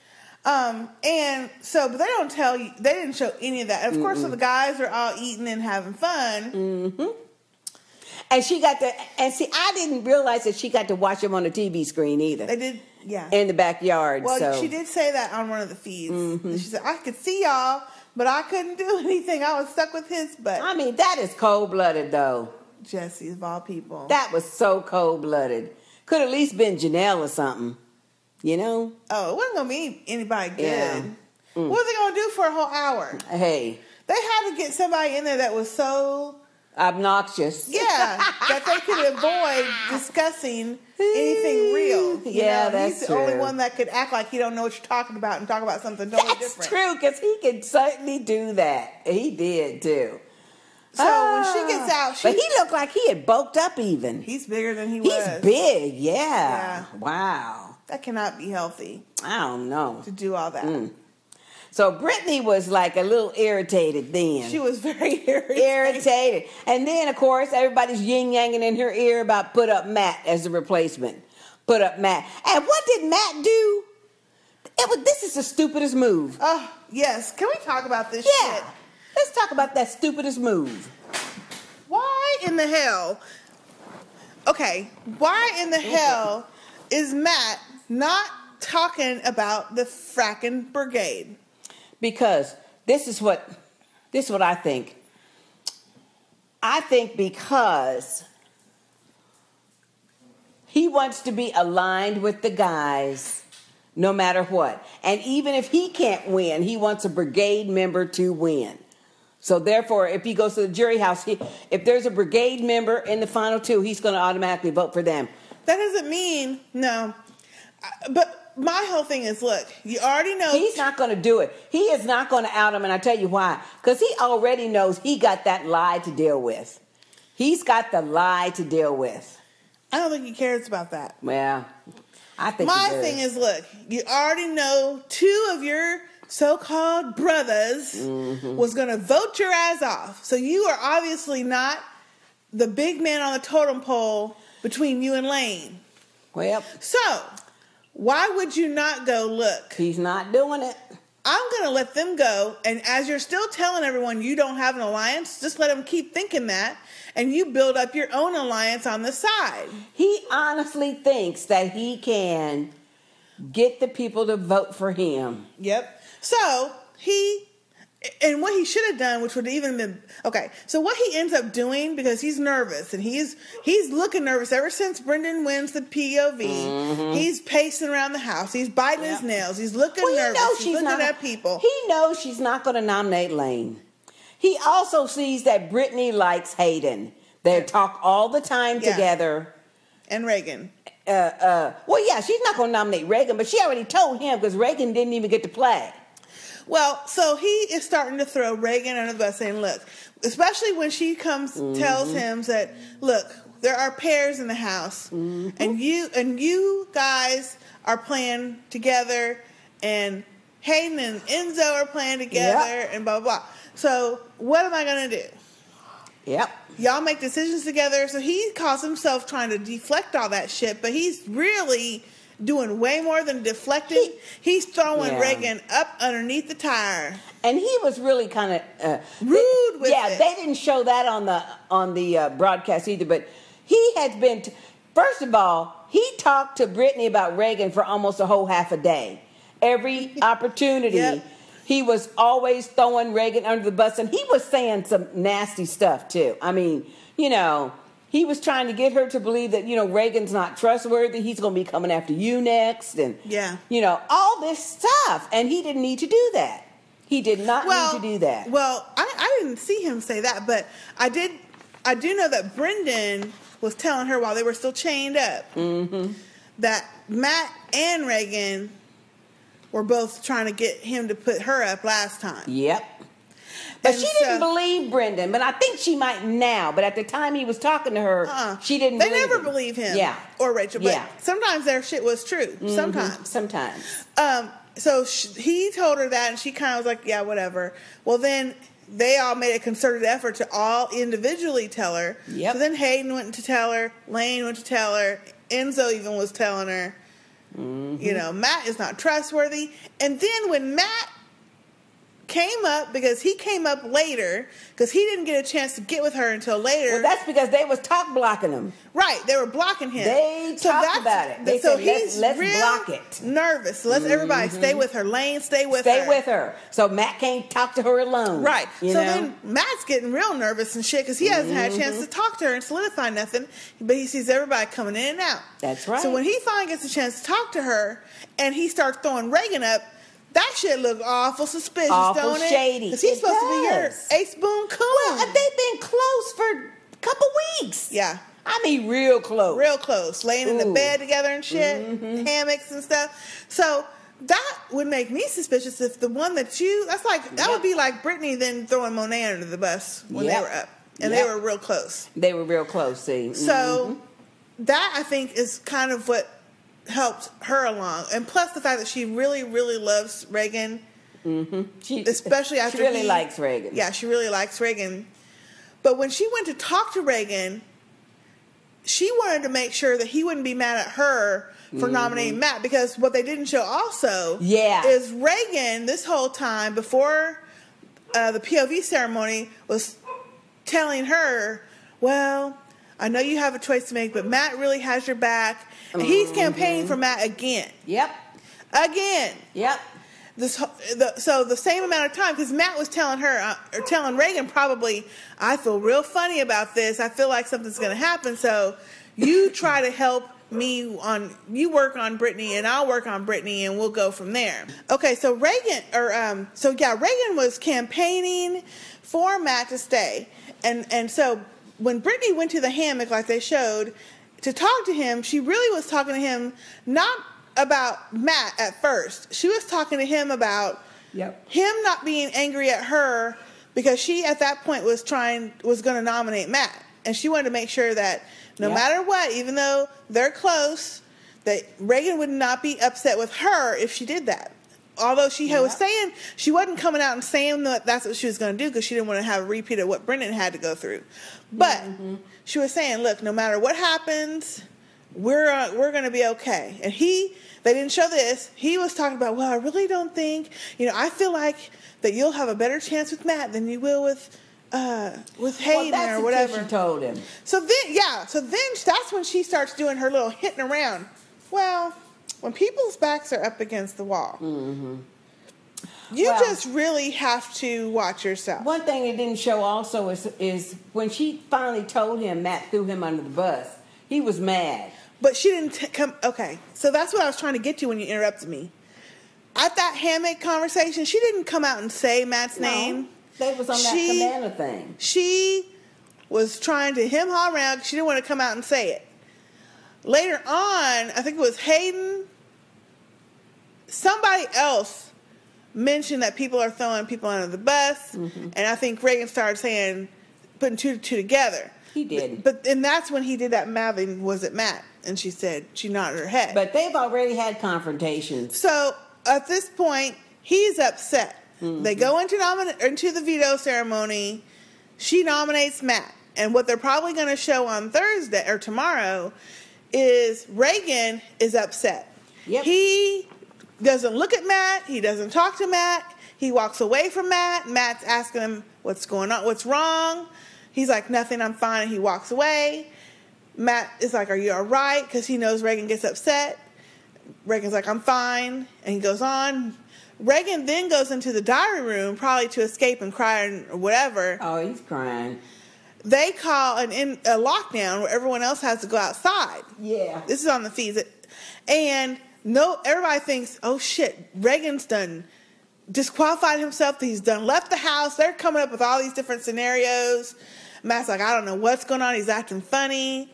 And so, but they don't tell you, they didn't show any of that. And of course, so the guys are all eating and having fun. And she got to, and see, I didn't realize that she got to watch him on the TV screen either. They did, yeah. In the backyard. Well, she did say that on one of the feeds. She said, I could see y'all, but I couldn't do anything. I was stuck with his butt. I mean, that is cold-blooded, though. Jesse, of all people. That was so cold-blooded. Could at least been Janelle or something, you know? Oh, it wasn't going to be anybody good. Yeah. What were they going to do for a whole hour? Hey. They had to get somebody in there that was so... obnoxious. Yeah, that they could avoid discussing anything real. That's he's true. the only one that could act like he don't know what you're talking about and talk about something totally different. That's true, because he could certainly do that. He did, too. So when she gets out, but he looked like he had bulked up even. He's bigger than he was. He's big, yeah. Wow. That cannot be healthy. I don't know. To do all that. So Brittany was like a little irritated then. She was very irritated. And then, of course, everybody's yin-yanging in her ear about put up Matt as a replacement. Put up Matt. And what did Matt do? This is the stupidest move. Oh, yes. Can we talk about this shit? Let's talk about that stupidest move. Why in the hell? okay, why in the hell is Matt not talking about the fracking brigade? Because this is what I think. I think because he wants to be aligned with the guys no matter what. And even if he can't win, he wants a brigade member to win. So therefore, if he goes to the jury house, if there's a brigade member in the final two, he's going to automatically vote for them. That doesn't mean, no. But my whole thing is, look, you already know. He's not going to do it. He is not going to out him, and I tell you why. Because he already knows he got that lie to deal with. He's got the lie to deal with. I don't think he cares about that. Well, I think my he does. thing is, look, you already know two of your so-called brothers was going to vote your ass off. So you are obviously not the big man on the totem pole between you and Lane. Well, so why would you not go, look? He's not doing it. I'm going to let them go. And as you're still telling everyone you don't have an alliance, just let them keep thinking that. And you build up your own alliance on the side. He honestly thinks that he can get the people to vote for him. Yep. So and what he should have done, which would even been, okay, so what he ends up doing, because he's nervous, and he's looking nervous ever since Brendan wins the POV. He's pacing around the house. He's biting his nails. He's looking nervous. He's looking at people. He knows she's not going to nominate Lane. He also sees that Brittany likes Hayden. They talk all the time together. And Reagan. Well, yeah, she's not going to nominate Reagan, but she already told him because Reagan didn't even get to play. Well, so he is starting to throw Reagan under the bus, saying, look, especially when she comes, tells him that, look, there are pairs in the house, and you guys are playing together, and Hayden and Enzo are playing together, and blah, blah, blah. So what am I going to do? Yep. Y'all make decisions together. So he calls himself trying to deflect all that shit, but he's really doing way more than deflecting. He's throwing Reagan up underneath the tire. And he was really kind of rude with it. Yeah, they didn't show that on the broadcast either, but he has been, first of all, he talked to Brittany about Reagan for almost a whole half a day. Every opportunity. He was always throwing Reagan under the bus, and he was saying some nasty stuff, too. I mean, he was trying to get her to believe that, Reagan's not trustworthy. He's going to be coming after you next. And, all this stuff. And he didn't need to do that. He did not need to do that. Well, I didn't see him say that, but I do know that Brendan was telling her while they were still chained up that Matt and Reagan were both trying to get him to put her up last time. Yep. But she didn't believe Brendan. But I think she might now. But at the time he was talking to her, she didn't believe him. They never believe him. Yeah. Or Rachel. But sometimes their shit was true. Sometimes. So he told her that, and she kind of was like, yeah, whatever. Well, then they all made a concerted effort to all individually tell her. Yep. So then Hayden went to tell her. Lane went to tell her. Enzo even was telling her. Matt is not trustworthy. And then when Matt came up, because he came up later, because he didn't get a chance to get with her until later. Well, that's because they was talk blocking him. Right, they were blocking him. They talked about it. They said, let's block it. Nervous. So let's everybody stay with her. Lane, stay with her. So Matt can't talk to her alone. Right. Then Matt's getting real nervous and shit because he hasn't had a chance to talk to her and solidify nothing. But he sees everybody coming in and out. That's right. So when he finally gets a chance to talk to her and he starts throwing Reagan up, that shit look awful suspicious, don't it? Shady. Because he's supposed to be your ace boon coon. Well, they've been close for a couple weeks. Yeah. I mean, real close. Real close. Laying in the bed together and shit. Hammocks and stuff. So that would make me suspicious if the one that that would be like Brittany then throwing Monet under the bus when they were up. And they were real close. They were real close, see. So that, I think, is kind of what helped her along, and plus the fact that she really, really loves Reagan, especially after she really likes Reagan. Yeah, she really likes Reagan. But when she went to talk to Reagan, she wanted to make sure that he wouldn't be mad at her for nominating Matt, because what they didn't show also is Reagan this whole time before the POV ceremony was telling her, well, I know you have a choice to make, but Matt really has your back. And he's campaigning for Matt again. Yep. Again. Yep. So the same amount of time, because Matt was telling her, or telling Reagan probably, I feel real funny about this. I feel like something's going to happen. So you try to help me you work on Brittany and I'll work on Brittany and we'll go from there. Okay, so Reagan was campaigning for Matt to stay. And so when Brittany went to the hammock, like they showed, to talk to him, she really was talking to him not about Matt at first. She was talking to him about him not being angry at her because she at that point was going to nominate Matt. And she wanted to make sure that no matter what, even though they're close, that Reagan would not be upset with her if she did that. Although she was saying, she wasn't coming out and saying that that's what she was going to do because she didn't want to have a repeat of what Brendan had to go through. But she was saying, look, no matter what happens, we're going to be okay. And they didn't show this. He was talking about, well, I really don't think, I feel like that you'll have a better chance with Matt than you will with Hayden or whatever. She told him. So then that's when she starts doing her little hitting around. Well, when people's backs are up against the wall, you just really have to watch yourself. One thing it didn't show also is when she finally told him Matt threw him under the bus, he was mad. But she didn't come. Okay, so that's what I was trying to get to when you interrupted me. At that hammock conversation, she didn't come out and say Matt's name. They was on that cabana thing. She was trying to hem-haw around because she didn't want to come out and say it. Later on, I think it was Hayden, somebody else mentioned that people are throwing people under the bus, and I think Reagan started putting two together. He did. And that's when he did that mouthing, was it Matt? And she said, she nodded her head. But they've already had confrontations. So at this point, he's upset. They go into the veto ceremony. She nominates Matt. And what they're probably going to show on Thursday or tomorrow is Reagan is upset. Yep. He doesn't look at Matt. He doesn't talk to Matt. He walks away from Matt. Matt's asking him what's going on, what's wrong. He's like, nothing, I'm fine. And he walks away. Matt is like, are you all right? Because he knows Reagan gets upset. Reagan's like, I'm fine. And he goes on. Reagan then goes into the diary room, probably to escape and cry or whatever. Oh, he's crying. They call a lockdown where everyone else has to go outside. Yeah. This is on the feeds. And everybody thinks, oh shit, Reagan's done disqualified himself. He's done left the house. They're coming up with all these different scenarios. Matt's like, I don't know what's going on. He's acting funny.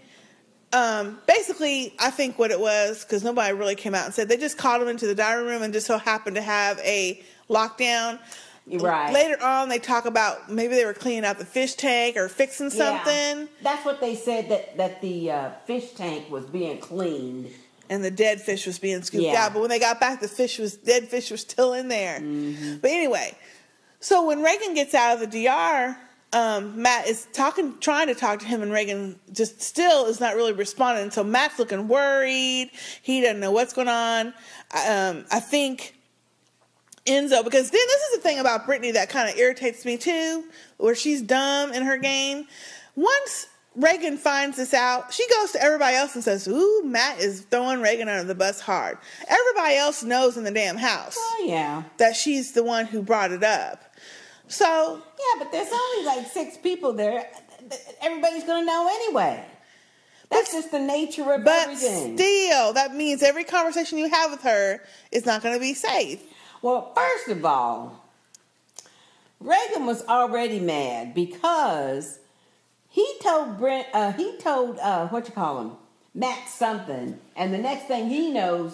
Basically, I think what it was, because nobody really came out and said, they just called him into the diary room and just so happened to have a lockdown. Right. Later on, they talk about maybe they were cleaning out the fish tank or fixing something. Yeah. That's what they said, that the fish tank was being cleaned. And the dead fish was being scooped out. But when they got back, dead fish was still in there. But anyway, so when Reagan gets out of the DR, Matt is trying to talk to him, and Reagan just still is not really responding. So Matt's looking worried. He doesn't know what's going on. I think Enzo, because then this is the thing about Brittany that kind of irritates me too, where she's dumb in her game. Once Reagan finds this out, she goes to everybody else and says, ooh, Matt is throwing Reagan under the bus hard. Everybody else knows in the damn house that she's the one who brought it up. So yeah, but there's only like 6 people there. Everybody's going to know anyway. That's just the nature of everything. But still, that means every conversation you have with her is not going to be safe. Well, first of all, Reagan was already mad because he told Matt something, and the next thing he knows,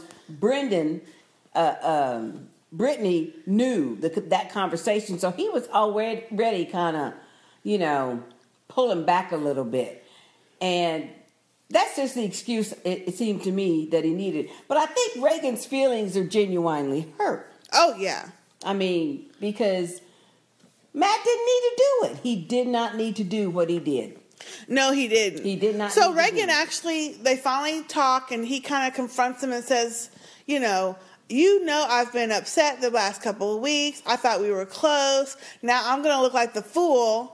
Brittany knew that conversation, so he was already kind of, pulling back a little bit. And that's just the excuse, it seemed to me, that he needed. But I think Reagan's feelings are genuinely hurt. Oh, yeah. I mean, because Matt didn't need to do it. He did not need to do what he did. No, he didn't. He did not. So Reagan they finally talk, and he kind of confronts him and says, I've been upset the last couple of weeks. I thought we were close. Now I'm going to look like the fool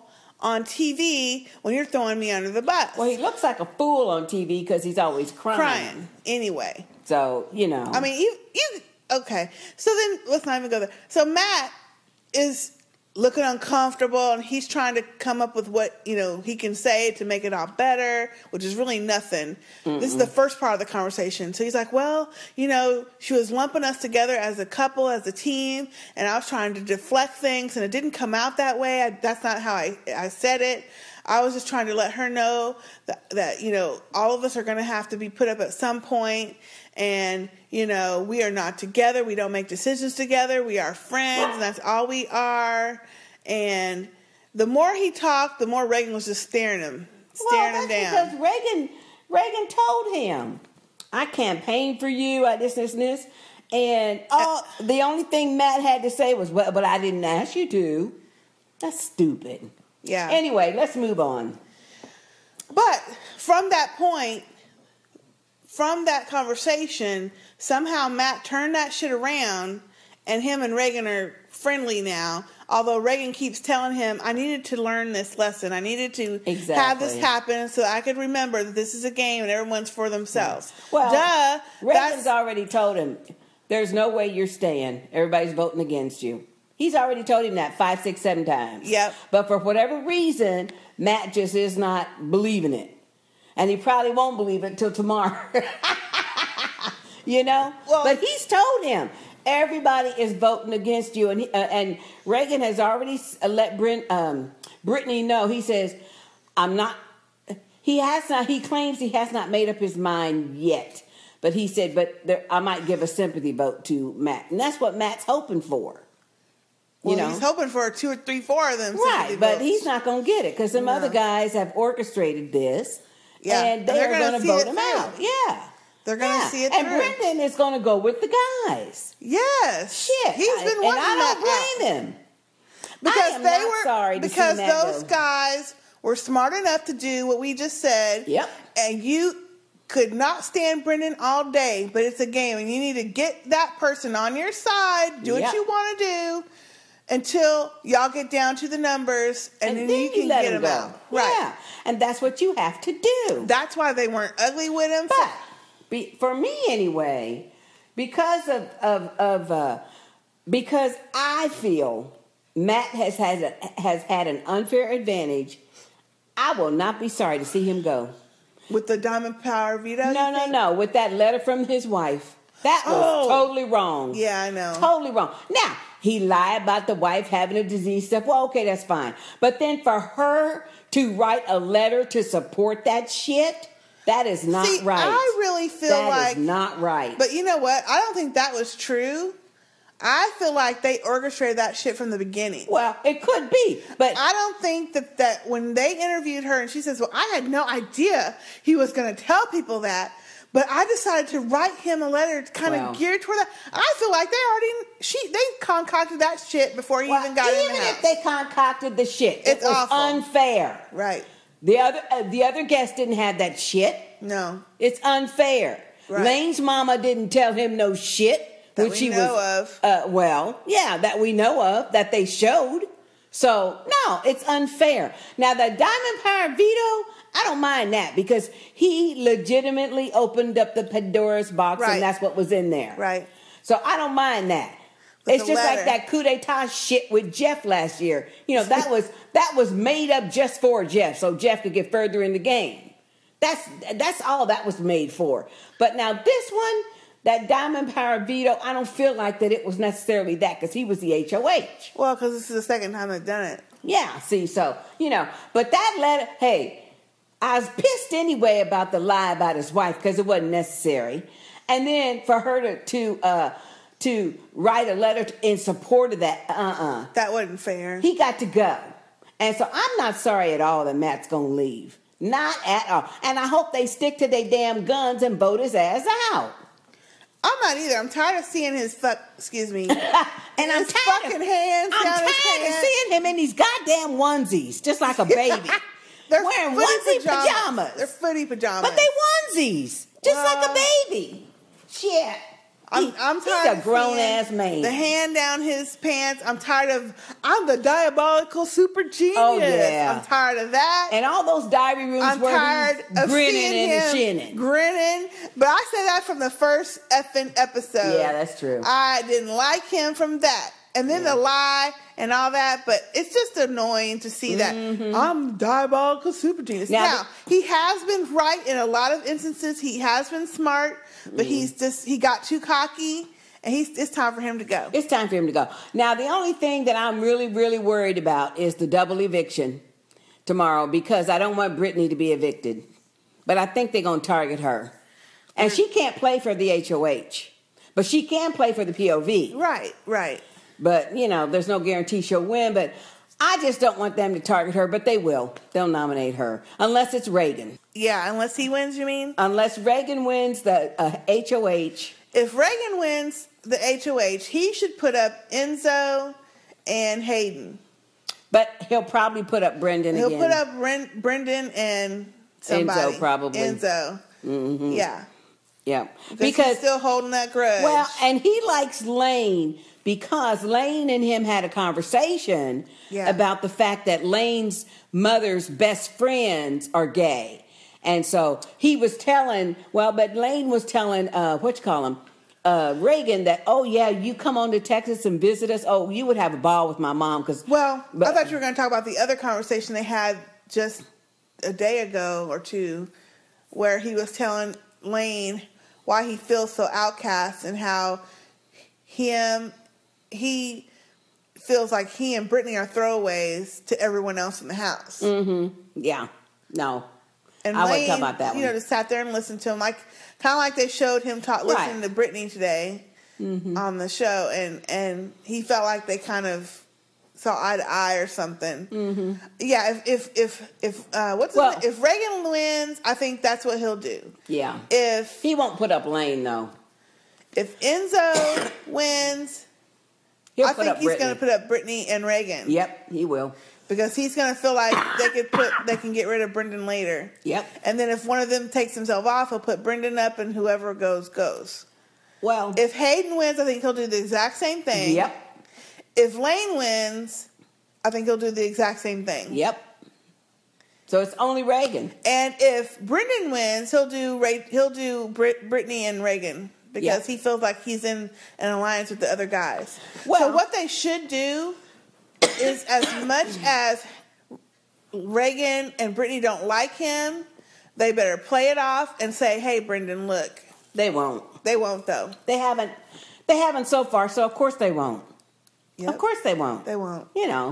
on TV when you're throwing me under the bus. Well, he looks like a fool on TV because he's always crying. Anyway. So, I mean, you okay. So then, let's not even go there. So Matt is looking uncomfortable, and he's trying to come up with what, he can say to make it all better, which is really nothing. This is the first part of the conversation. So he's like, well, she was lumping us together as a couple, as a team, and I was trying to deflect things, and it didn't come out that way. That's not how I said it. I was just trying to let her know that all of us are going to have to be put up at some point, and, we are not together. We don't make decisions together. We are friends, and that's all we are. And the more he talked, the more Reagan was just staring him down. Because Reagan told him, I campaigned for you, this. And the only thing Matt had to say was, well, but I didn't ask you to. That's stupid. Yeah. Anyway, let's move on. But from that point, from that conversation, somehow Matt turned that shit around, and him and Reagan are friendly now. Although Reagan keeps telling him, I needed to learn this lesson. I needed to have this happen so I could remember that this is a game and everyone's for themselves. Well, Reagan's already told him, there's no way you're staying. Everybody's voting against you. He's already told him that 5, 6, 7 times. Yep. But for whatever reason, Matt just is not believing it. And he probably won't believe it until tomorrow. Well, but he's told him, everybody is voting against you. And Reagan has already let Brittany know. He says, I'm not, he claims he has not made up his mind yet. But he said, I might give a sympathy vote to Matt. And that's what Matt's hoping for. He's hoping for 2 or 3, 4 of them. Right, but he's not going to get it because some other guys have orchestrated this. Yeah. And they're going to vote him out. Yeah. They're going to see it through. And Brendan is going to go with the guys. Yes. Shit. He's been wanting and I don't blame him. Because those guys were smart enough to do what we just said. Yep. And you could not stand Brendan all day, but it's a game, and you need to get that person on your side, do what you want to do, until y'all get down to the numbers, and then you can get them out. Right. Yeah. And that's what you have to do. That's why they weren't ugly with him. But for me anyway, because because I feel Matt has had an unfair advantage, I will not be sorry to see him go. With the Diamond Power veto? No. With that letter from his wife. That was totally wrong. Yeah, I know. Totally wrong. Now, he lied about the wife having a disease stuff. Well, okay, that's fine. But then for her to write a letter to support that shit, that is not right. I really feel that is not right. But you know what? I don't think that was true. I feel like they orchestrated that shit from the beginning. Well, it could be, but I don't think that when they interviewed her and she says, well, I had no idea he was going to tell people that, but I decided to write him a letter kind of geared toward that. I feel like they concocted that shit before he even got in the house. Even if they concocted the shit, it was awful. Unfair. Right. The other guest didn't have that shit. No. It's unfair. Right. Lane's mama didn't tell him no shit. That we know of. That we know of, that they showed. So, no, it's unfair. Now, the Diamond Power veto, I don't mind that because he legitimately opened up the Pandora's box and that's what was in there. Right. So, I don't mind that. It's just like that coup d'etat shit with Jeff last year. That was made up just for Jeff, so Jeff could get further in the game. That's all that was made for. But now this one, that Diamond Power veto, I don't feel like that it was necessarily that because he was the HOH. Well, because this is the second time they've done it. Yeah, see, so, but that letter, hey, I was pissed anyway about the lie about his wife because it wasn't necessary. And then for her to write a letter in support of that, That wasn't fair. He got to go. And so I'm not sorry at all that Matt's going to leave. Not at all. And I hope they stick to their damn guns and vote his ass out. I'm not either. I'm tired of seeing his excuse me. And I'm tired of seeing him in these goddamn onesies, just like a baby. They're wearing onesie pajamas. They're footy pajamas. But they onesies, just like a baby. Shit. I'm tired He's a grown-ass man. The hand down his pants. I'm tired of, I'm the diabolical super genius. Oh, yeah. I'm tired of that. And all those diary rooms I'm where tired he's of grinning seeing and him shinning. grinning. But I say that from the first effing episode. Yeah, that's true. I didn't like him from that. And then the lie and all that, but it's just annoying to see that I'm diabolical super genius. Now, he has been right in a lot of instances. He has been smart, but he got too cocky, and it's time for him to go. It's time for him to go. Now, the only thing that I'm really, really worried about is the double eviction tomorrow, because I don't want Brittany to be evicted. But I think they're going to target her. And she can't play for the HOH, but she can play for the POV. Right. But, there's no guarantee she'll win. But I just don't want them to target her. But they will. They'll nominate her. Unless it's Reagan. Yeah, unless he wins, you mean? Unless Reagan wins the HOH. If Reagan wins the HOH, he should put up Enzo and Hayden. But he'll probably put up Brendan again. He'll put up Brendan and somebody. Enzo, probably. Enzo. Mm-hmm. Yeah. Yeah. Because he's still holding that grudge. Well, and he likes Lane because Lane and him had a conversation about the fact that Lane's mother's best friends are gay. And so he was telling, but Lane was telling, Reagan that, oh, yeah, you come on to Texas and visit us. Oh, you would have a ball with my mom. I thought you were going to talk about the other conversation they had just a day ago or two where he was telling Lane why he feels so outcast and how he feels like he and Brittany are throwaways to everyone else in the house. Mm-hmm. Yeah. No. And I Lane, wouldn't talk about that one. Just sat there and listened to him, kind of like they showed him listening to Brittany today on the show, and he felt like they kind of saw eye to eye or something. Mm-hmm. Yeah, if Reagan wins, I think that's what he'll do. Yeah. If he won't put up Lane though. If Enzo wins, I think he's going to put up Brittany and Reagan. Yep, he will. Because he's going to feel like they can get rid of Brendan later. Yep. And then if one of them takes himself off, he'll put Brendan up, and whoever goes. Well, if Hayden wins, I think he'll do the exact same thing. Yep. If Lane wins, I think he'll do the exact same thing. Yep. So it's only Reagan. And if Brendan wins, he'll do Brittany and Reagan because he feels like he's in an alliance with the other guys. Well, so what they should do is, as much as Reagan and Brittany don't like him, they better play it off and say, "Hey, Brendan, look." They won't. They won't, though. They haven't so far. So of course they won't. Yep. Of course they won't. They won't.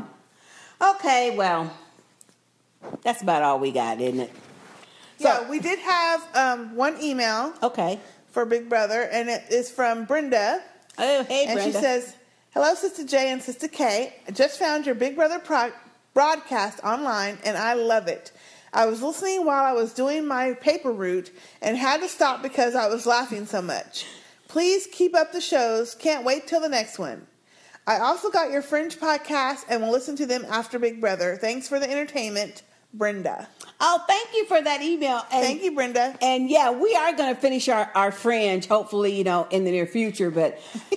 Okay. Well, that's about all we got, isn't it? So we did have one email. Okay. For Big Brother, and it is from Brenda. Oh, hey, Brenda. And she says, "Hello, Sister J and Sister K. I just found your Big Brother broadcast online, and I love it. I was listening while I was doing my paper route and had to stop because I was laughing so much. Please keep up the shows. Can't wait till the next one. I also got your Fringe podcast and will listen to them after Big Brother. Thanks for the entertainment, Brenda." Oh, thank you for that email. And, thank you, Brenda. And we are going to finish our Fringe, hopefully, in the near future. But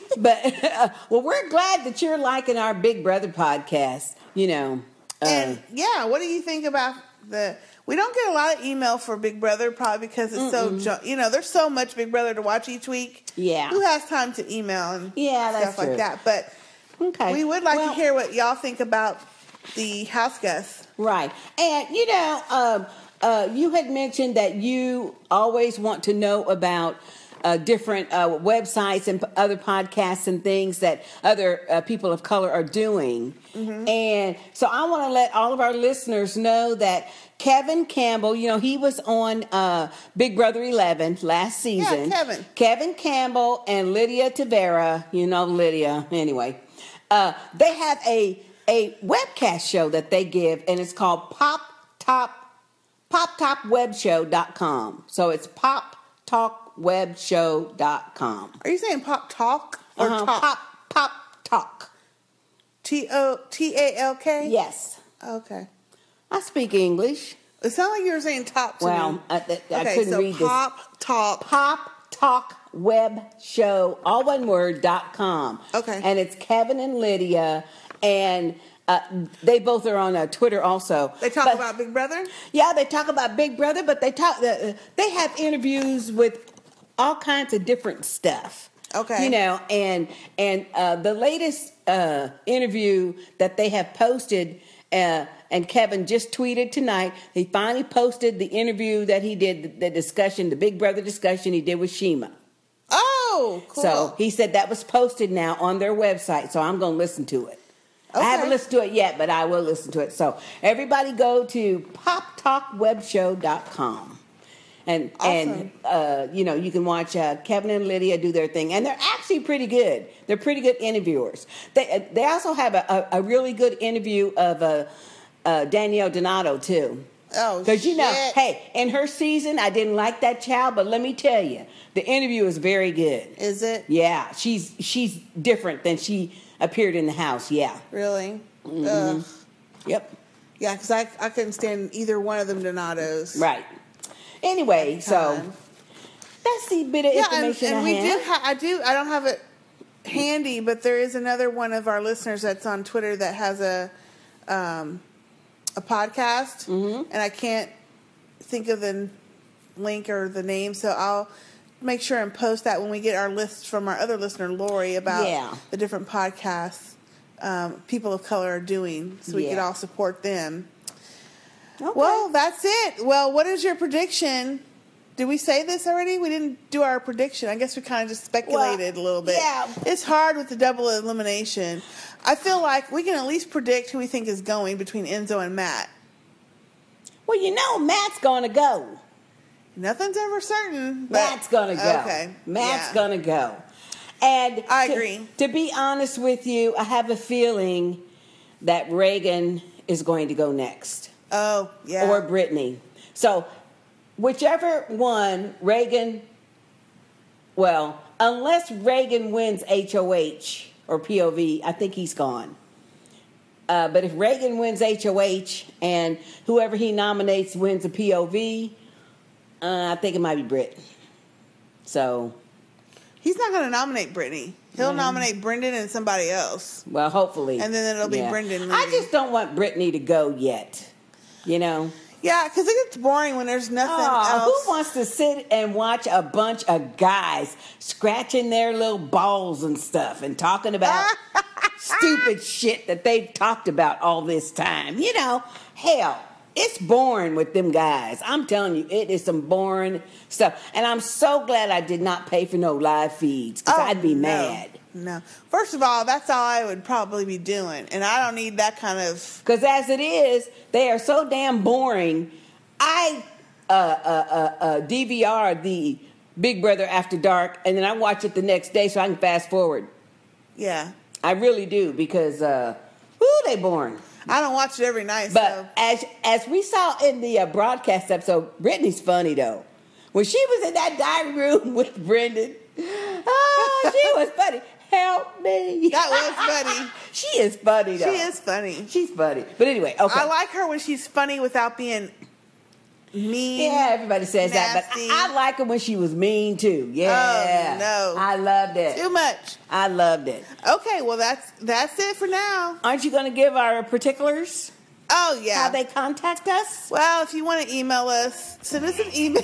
we're glad that you're liking our Big Brother podcast, And what do you think about we don't get a lot of email for Big Brother, probably because it's there's so much Big Brother to watch each week. Yeah. Who has time to email and stuff true. like that? But we would like to hear what y'all think about the house guests. Right. And, you had mentioned that you always want to know about different websites and other podcasts and things that other people of color are doing. Mm-hmm. And so I want to let all of our listeners know that Kevin Campbell, he was on Big Brother 11 last season. Yeah, Kevin Campbell and Lydia Tavera, Lydia, anyway. They have a webcast show that they give, and it's called PopTalkWebShow.com. So it's PopTalkWebShow.com. Are you saying Pop Talk or Talk? Pop Talk. TOTALK? Yes. Okay. I speak English. It sounded like you were saying top to me. I couldn't read this. Pop Talk. PopTalkWebShow, all one word, .com. Okay. And it's Kevin and Lydia, and they both are on Twitter also. They talk about Big Brother? Yeah, they talk about Big Brother, but they have interviews with all kinds of different stuff. Okay. You know, and the latest interview that they have posted, and Kevin just tweeted tonight, he finally posted the interview that he did, the discussion, the Big Brother discussion he did with Shima. Oh, cool. So he said that was posted now on their website, so I'm going to listen to it. Okay. I haven't listened to it yet, but I will listen to it. So everybody go to poptalkwebshow.com. And awesome. and you know, you can watch Kevin and Lydia do their thing, and they're actually pretty good. They're pretty good interviewers. They also have a really good interview of Danielle Donato too. Oh, because you know, shit. hey, in her season, I didn't like that child, but let me tell you, the interview is very good. Is it? Yeah, she's different than she appeared in the house. Yeah. Really? Mm-hmm. Yep. Yeah, because I couldn't stand either one of them Donatos. Right. Anyway, so that's the bit of information and I we have. I don't have it handy, but there is another one of our listeners that's on Twitter that has a podcast, and I can't think of the link or the name, so I'll make sure and post that when we get our list from our other listener, Lori, about the different podcasts people of color are doing, so we could all support them. Okay. Well, that's it. Well, what is your prediction? Did we say this already? We didn't do our prediction. I guess we kind of just speculated a little bit. Yeah. It's hard with the double elimination. I feel like we can at least predict who we think is going between Enzo and Matt. Well, you know, Matt's going to go. Nothing's ever certain. Matt's going to go. Okay. Matt's going to go. And I agree. To be honest with you, I have a feeling that Reagan is going to go next. Oh, yeah. Or Brittany. So, whichever one, Reagan, well, unless Reagan wins HOH or POV, I think he's gone. But if Reagan wins HOH and whoever he nominates wins a POV, I think it might be Britt. So. He's not going to nominate Brittany. He'll nominate Brendan and somebody else. Well, hopefully. And then it'll be Brendan. I just don't want Brittany to go yet. You know? Yeah, because it gets boring when there's nothing else. Who wants to sit and watch a bunch of guys scratching their little balls and stuff and talking about stupid shit that they've talked about all this time? You know, hell, it's boring with them guys. I'm telling you, it is some boring stuff. And I'm so glad I did not pay for no live feeds because I'd be mad. No. First of all, that's all I would probably be doing. And I don't need that kind of... Because as it is, they are so damn boring. I DVR the Big Brother After Dark, and then I watch it the next day so I can fast forward. Yeah. I really do because, they boring. I don't watch it every night. But as we saw in the broadcast episode, Brittany's funny, though. When she was in that diary room with Brendan, she was funny. Help me. That was funny. She is funny, though. She is funny. She's funny. But anyway, okay. I like her when she's funny without being mean. Yeah, everybody says nasty. that. But I like her when she was mean, too. Yeah. Oh, no. I loved it. Too much. I loved it. Okay, well, that's it for now. Aren't you going to give our particulars? Oh, yeah. How they contact us? Well, if you want to email us, send us an email.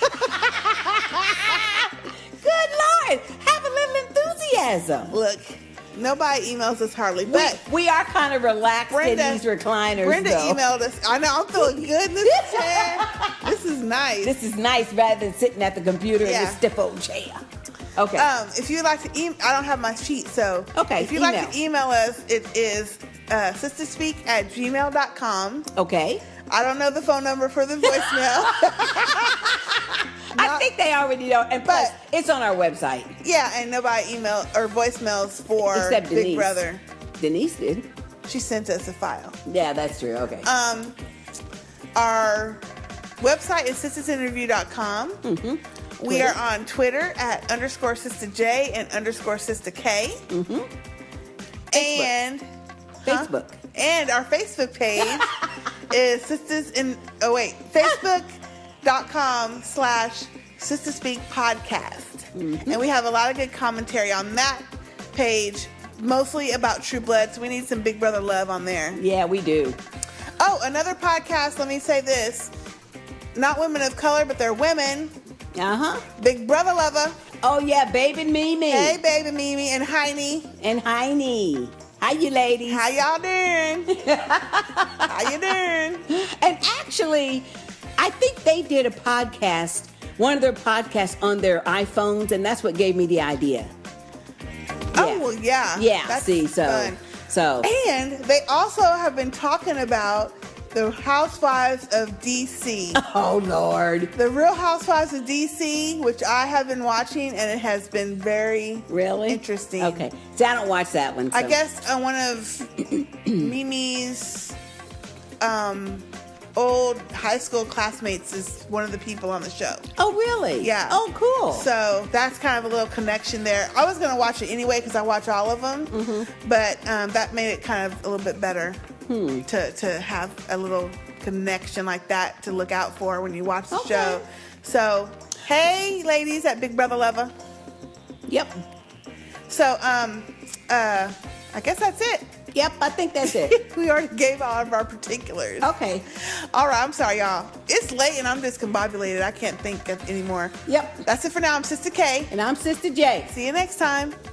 Good Lord. Have a little enthusiasm. Look, nobody emails us hardly, but we are kind of relaxed in these recliners. Brenda though. emailed us. I know, I'm feeling good in this chair. This is nice. This is nice rather than sitting at the computer in this stiff old chair. Okay. If you'd like to email, I don't have my sheet, so if you'd like to email us, it is sisterspeak@gmail.com. Okay. I don't know the phone number for the voicemail. I think they already know, and plus, it's on our website. Yeah, and nobody email or voicemails for except Big Denise. Brother. Denise did. She sent us a file. Yeah, that's true. Okay. Our website is sistersinterview.com. Mm-hmm. We are on Twitter at _SisterJ and _SisterK. Mm-hmm. And Facebook. And our Facebook page is Facebook.com/SisterspeakPodcast. And we have a lot of good commentary on that page, mostly about True Blood. So we need some Big Brother love on there. Yeah, we do. Oh, another podcast, let me say this. Not women of color, but they're women. Uh-huh. Big Brother lover. Oh, yeah, Baby Mimi. Hey, Baby Mimi and Heine. And Heine. How you ladies? How y'all doing? How you doing? And actually, I think they did a podcast, one of their podcasts on their iPhones, and that's what gave me the idea. Oh, well, yeah. Yeah, That's see, fun. so. And they also have been talking about the Housewives of DC. Oh, Lord. The Real Housewives of DC, which I have been watching, and it has been very interesting. Okay. See, I don't watch that one. So. I guess one of Mimi's old high school classmates is one of the people on the show. Oh, really? Yeah. Oh, cool. So that's kind of a little connection there. I was going to watch it anyway because I watch all of them, but that made it kind of a little bit better to have a little connection like that to look out for when you watch the show. So, hey, ladies at Big Brother Lover. Yep. So, I guess that's it. Yep, I think that's it. We already gave all of our particulars. Okay. All right, I'm sorry, y'all. It's late and I'm discombobulated. I can't think of anymore. Yep. That's it for now. I'm Sister K. And I'm Sister J. See you next time.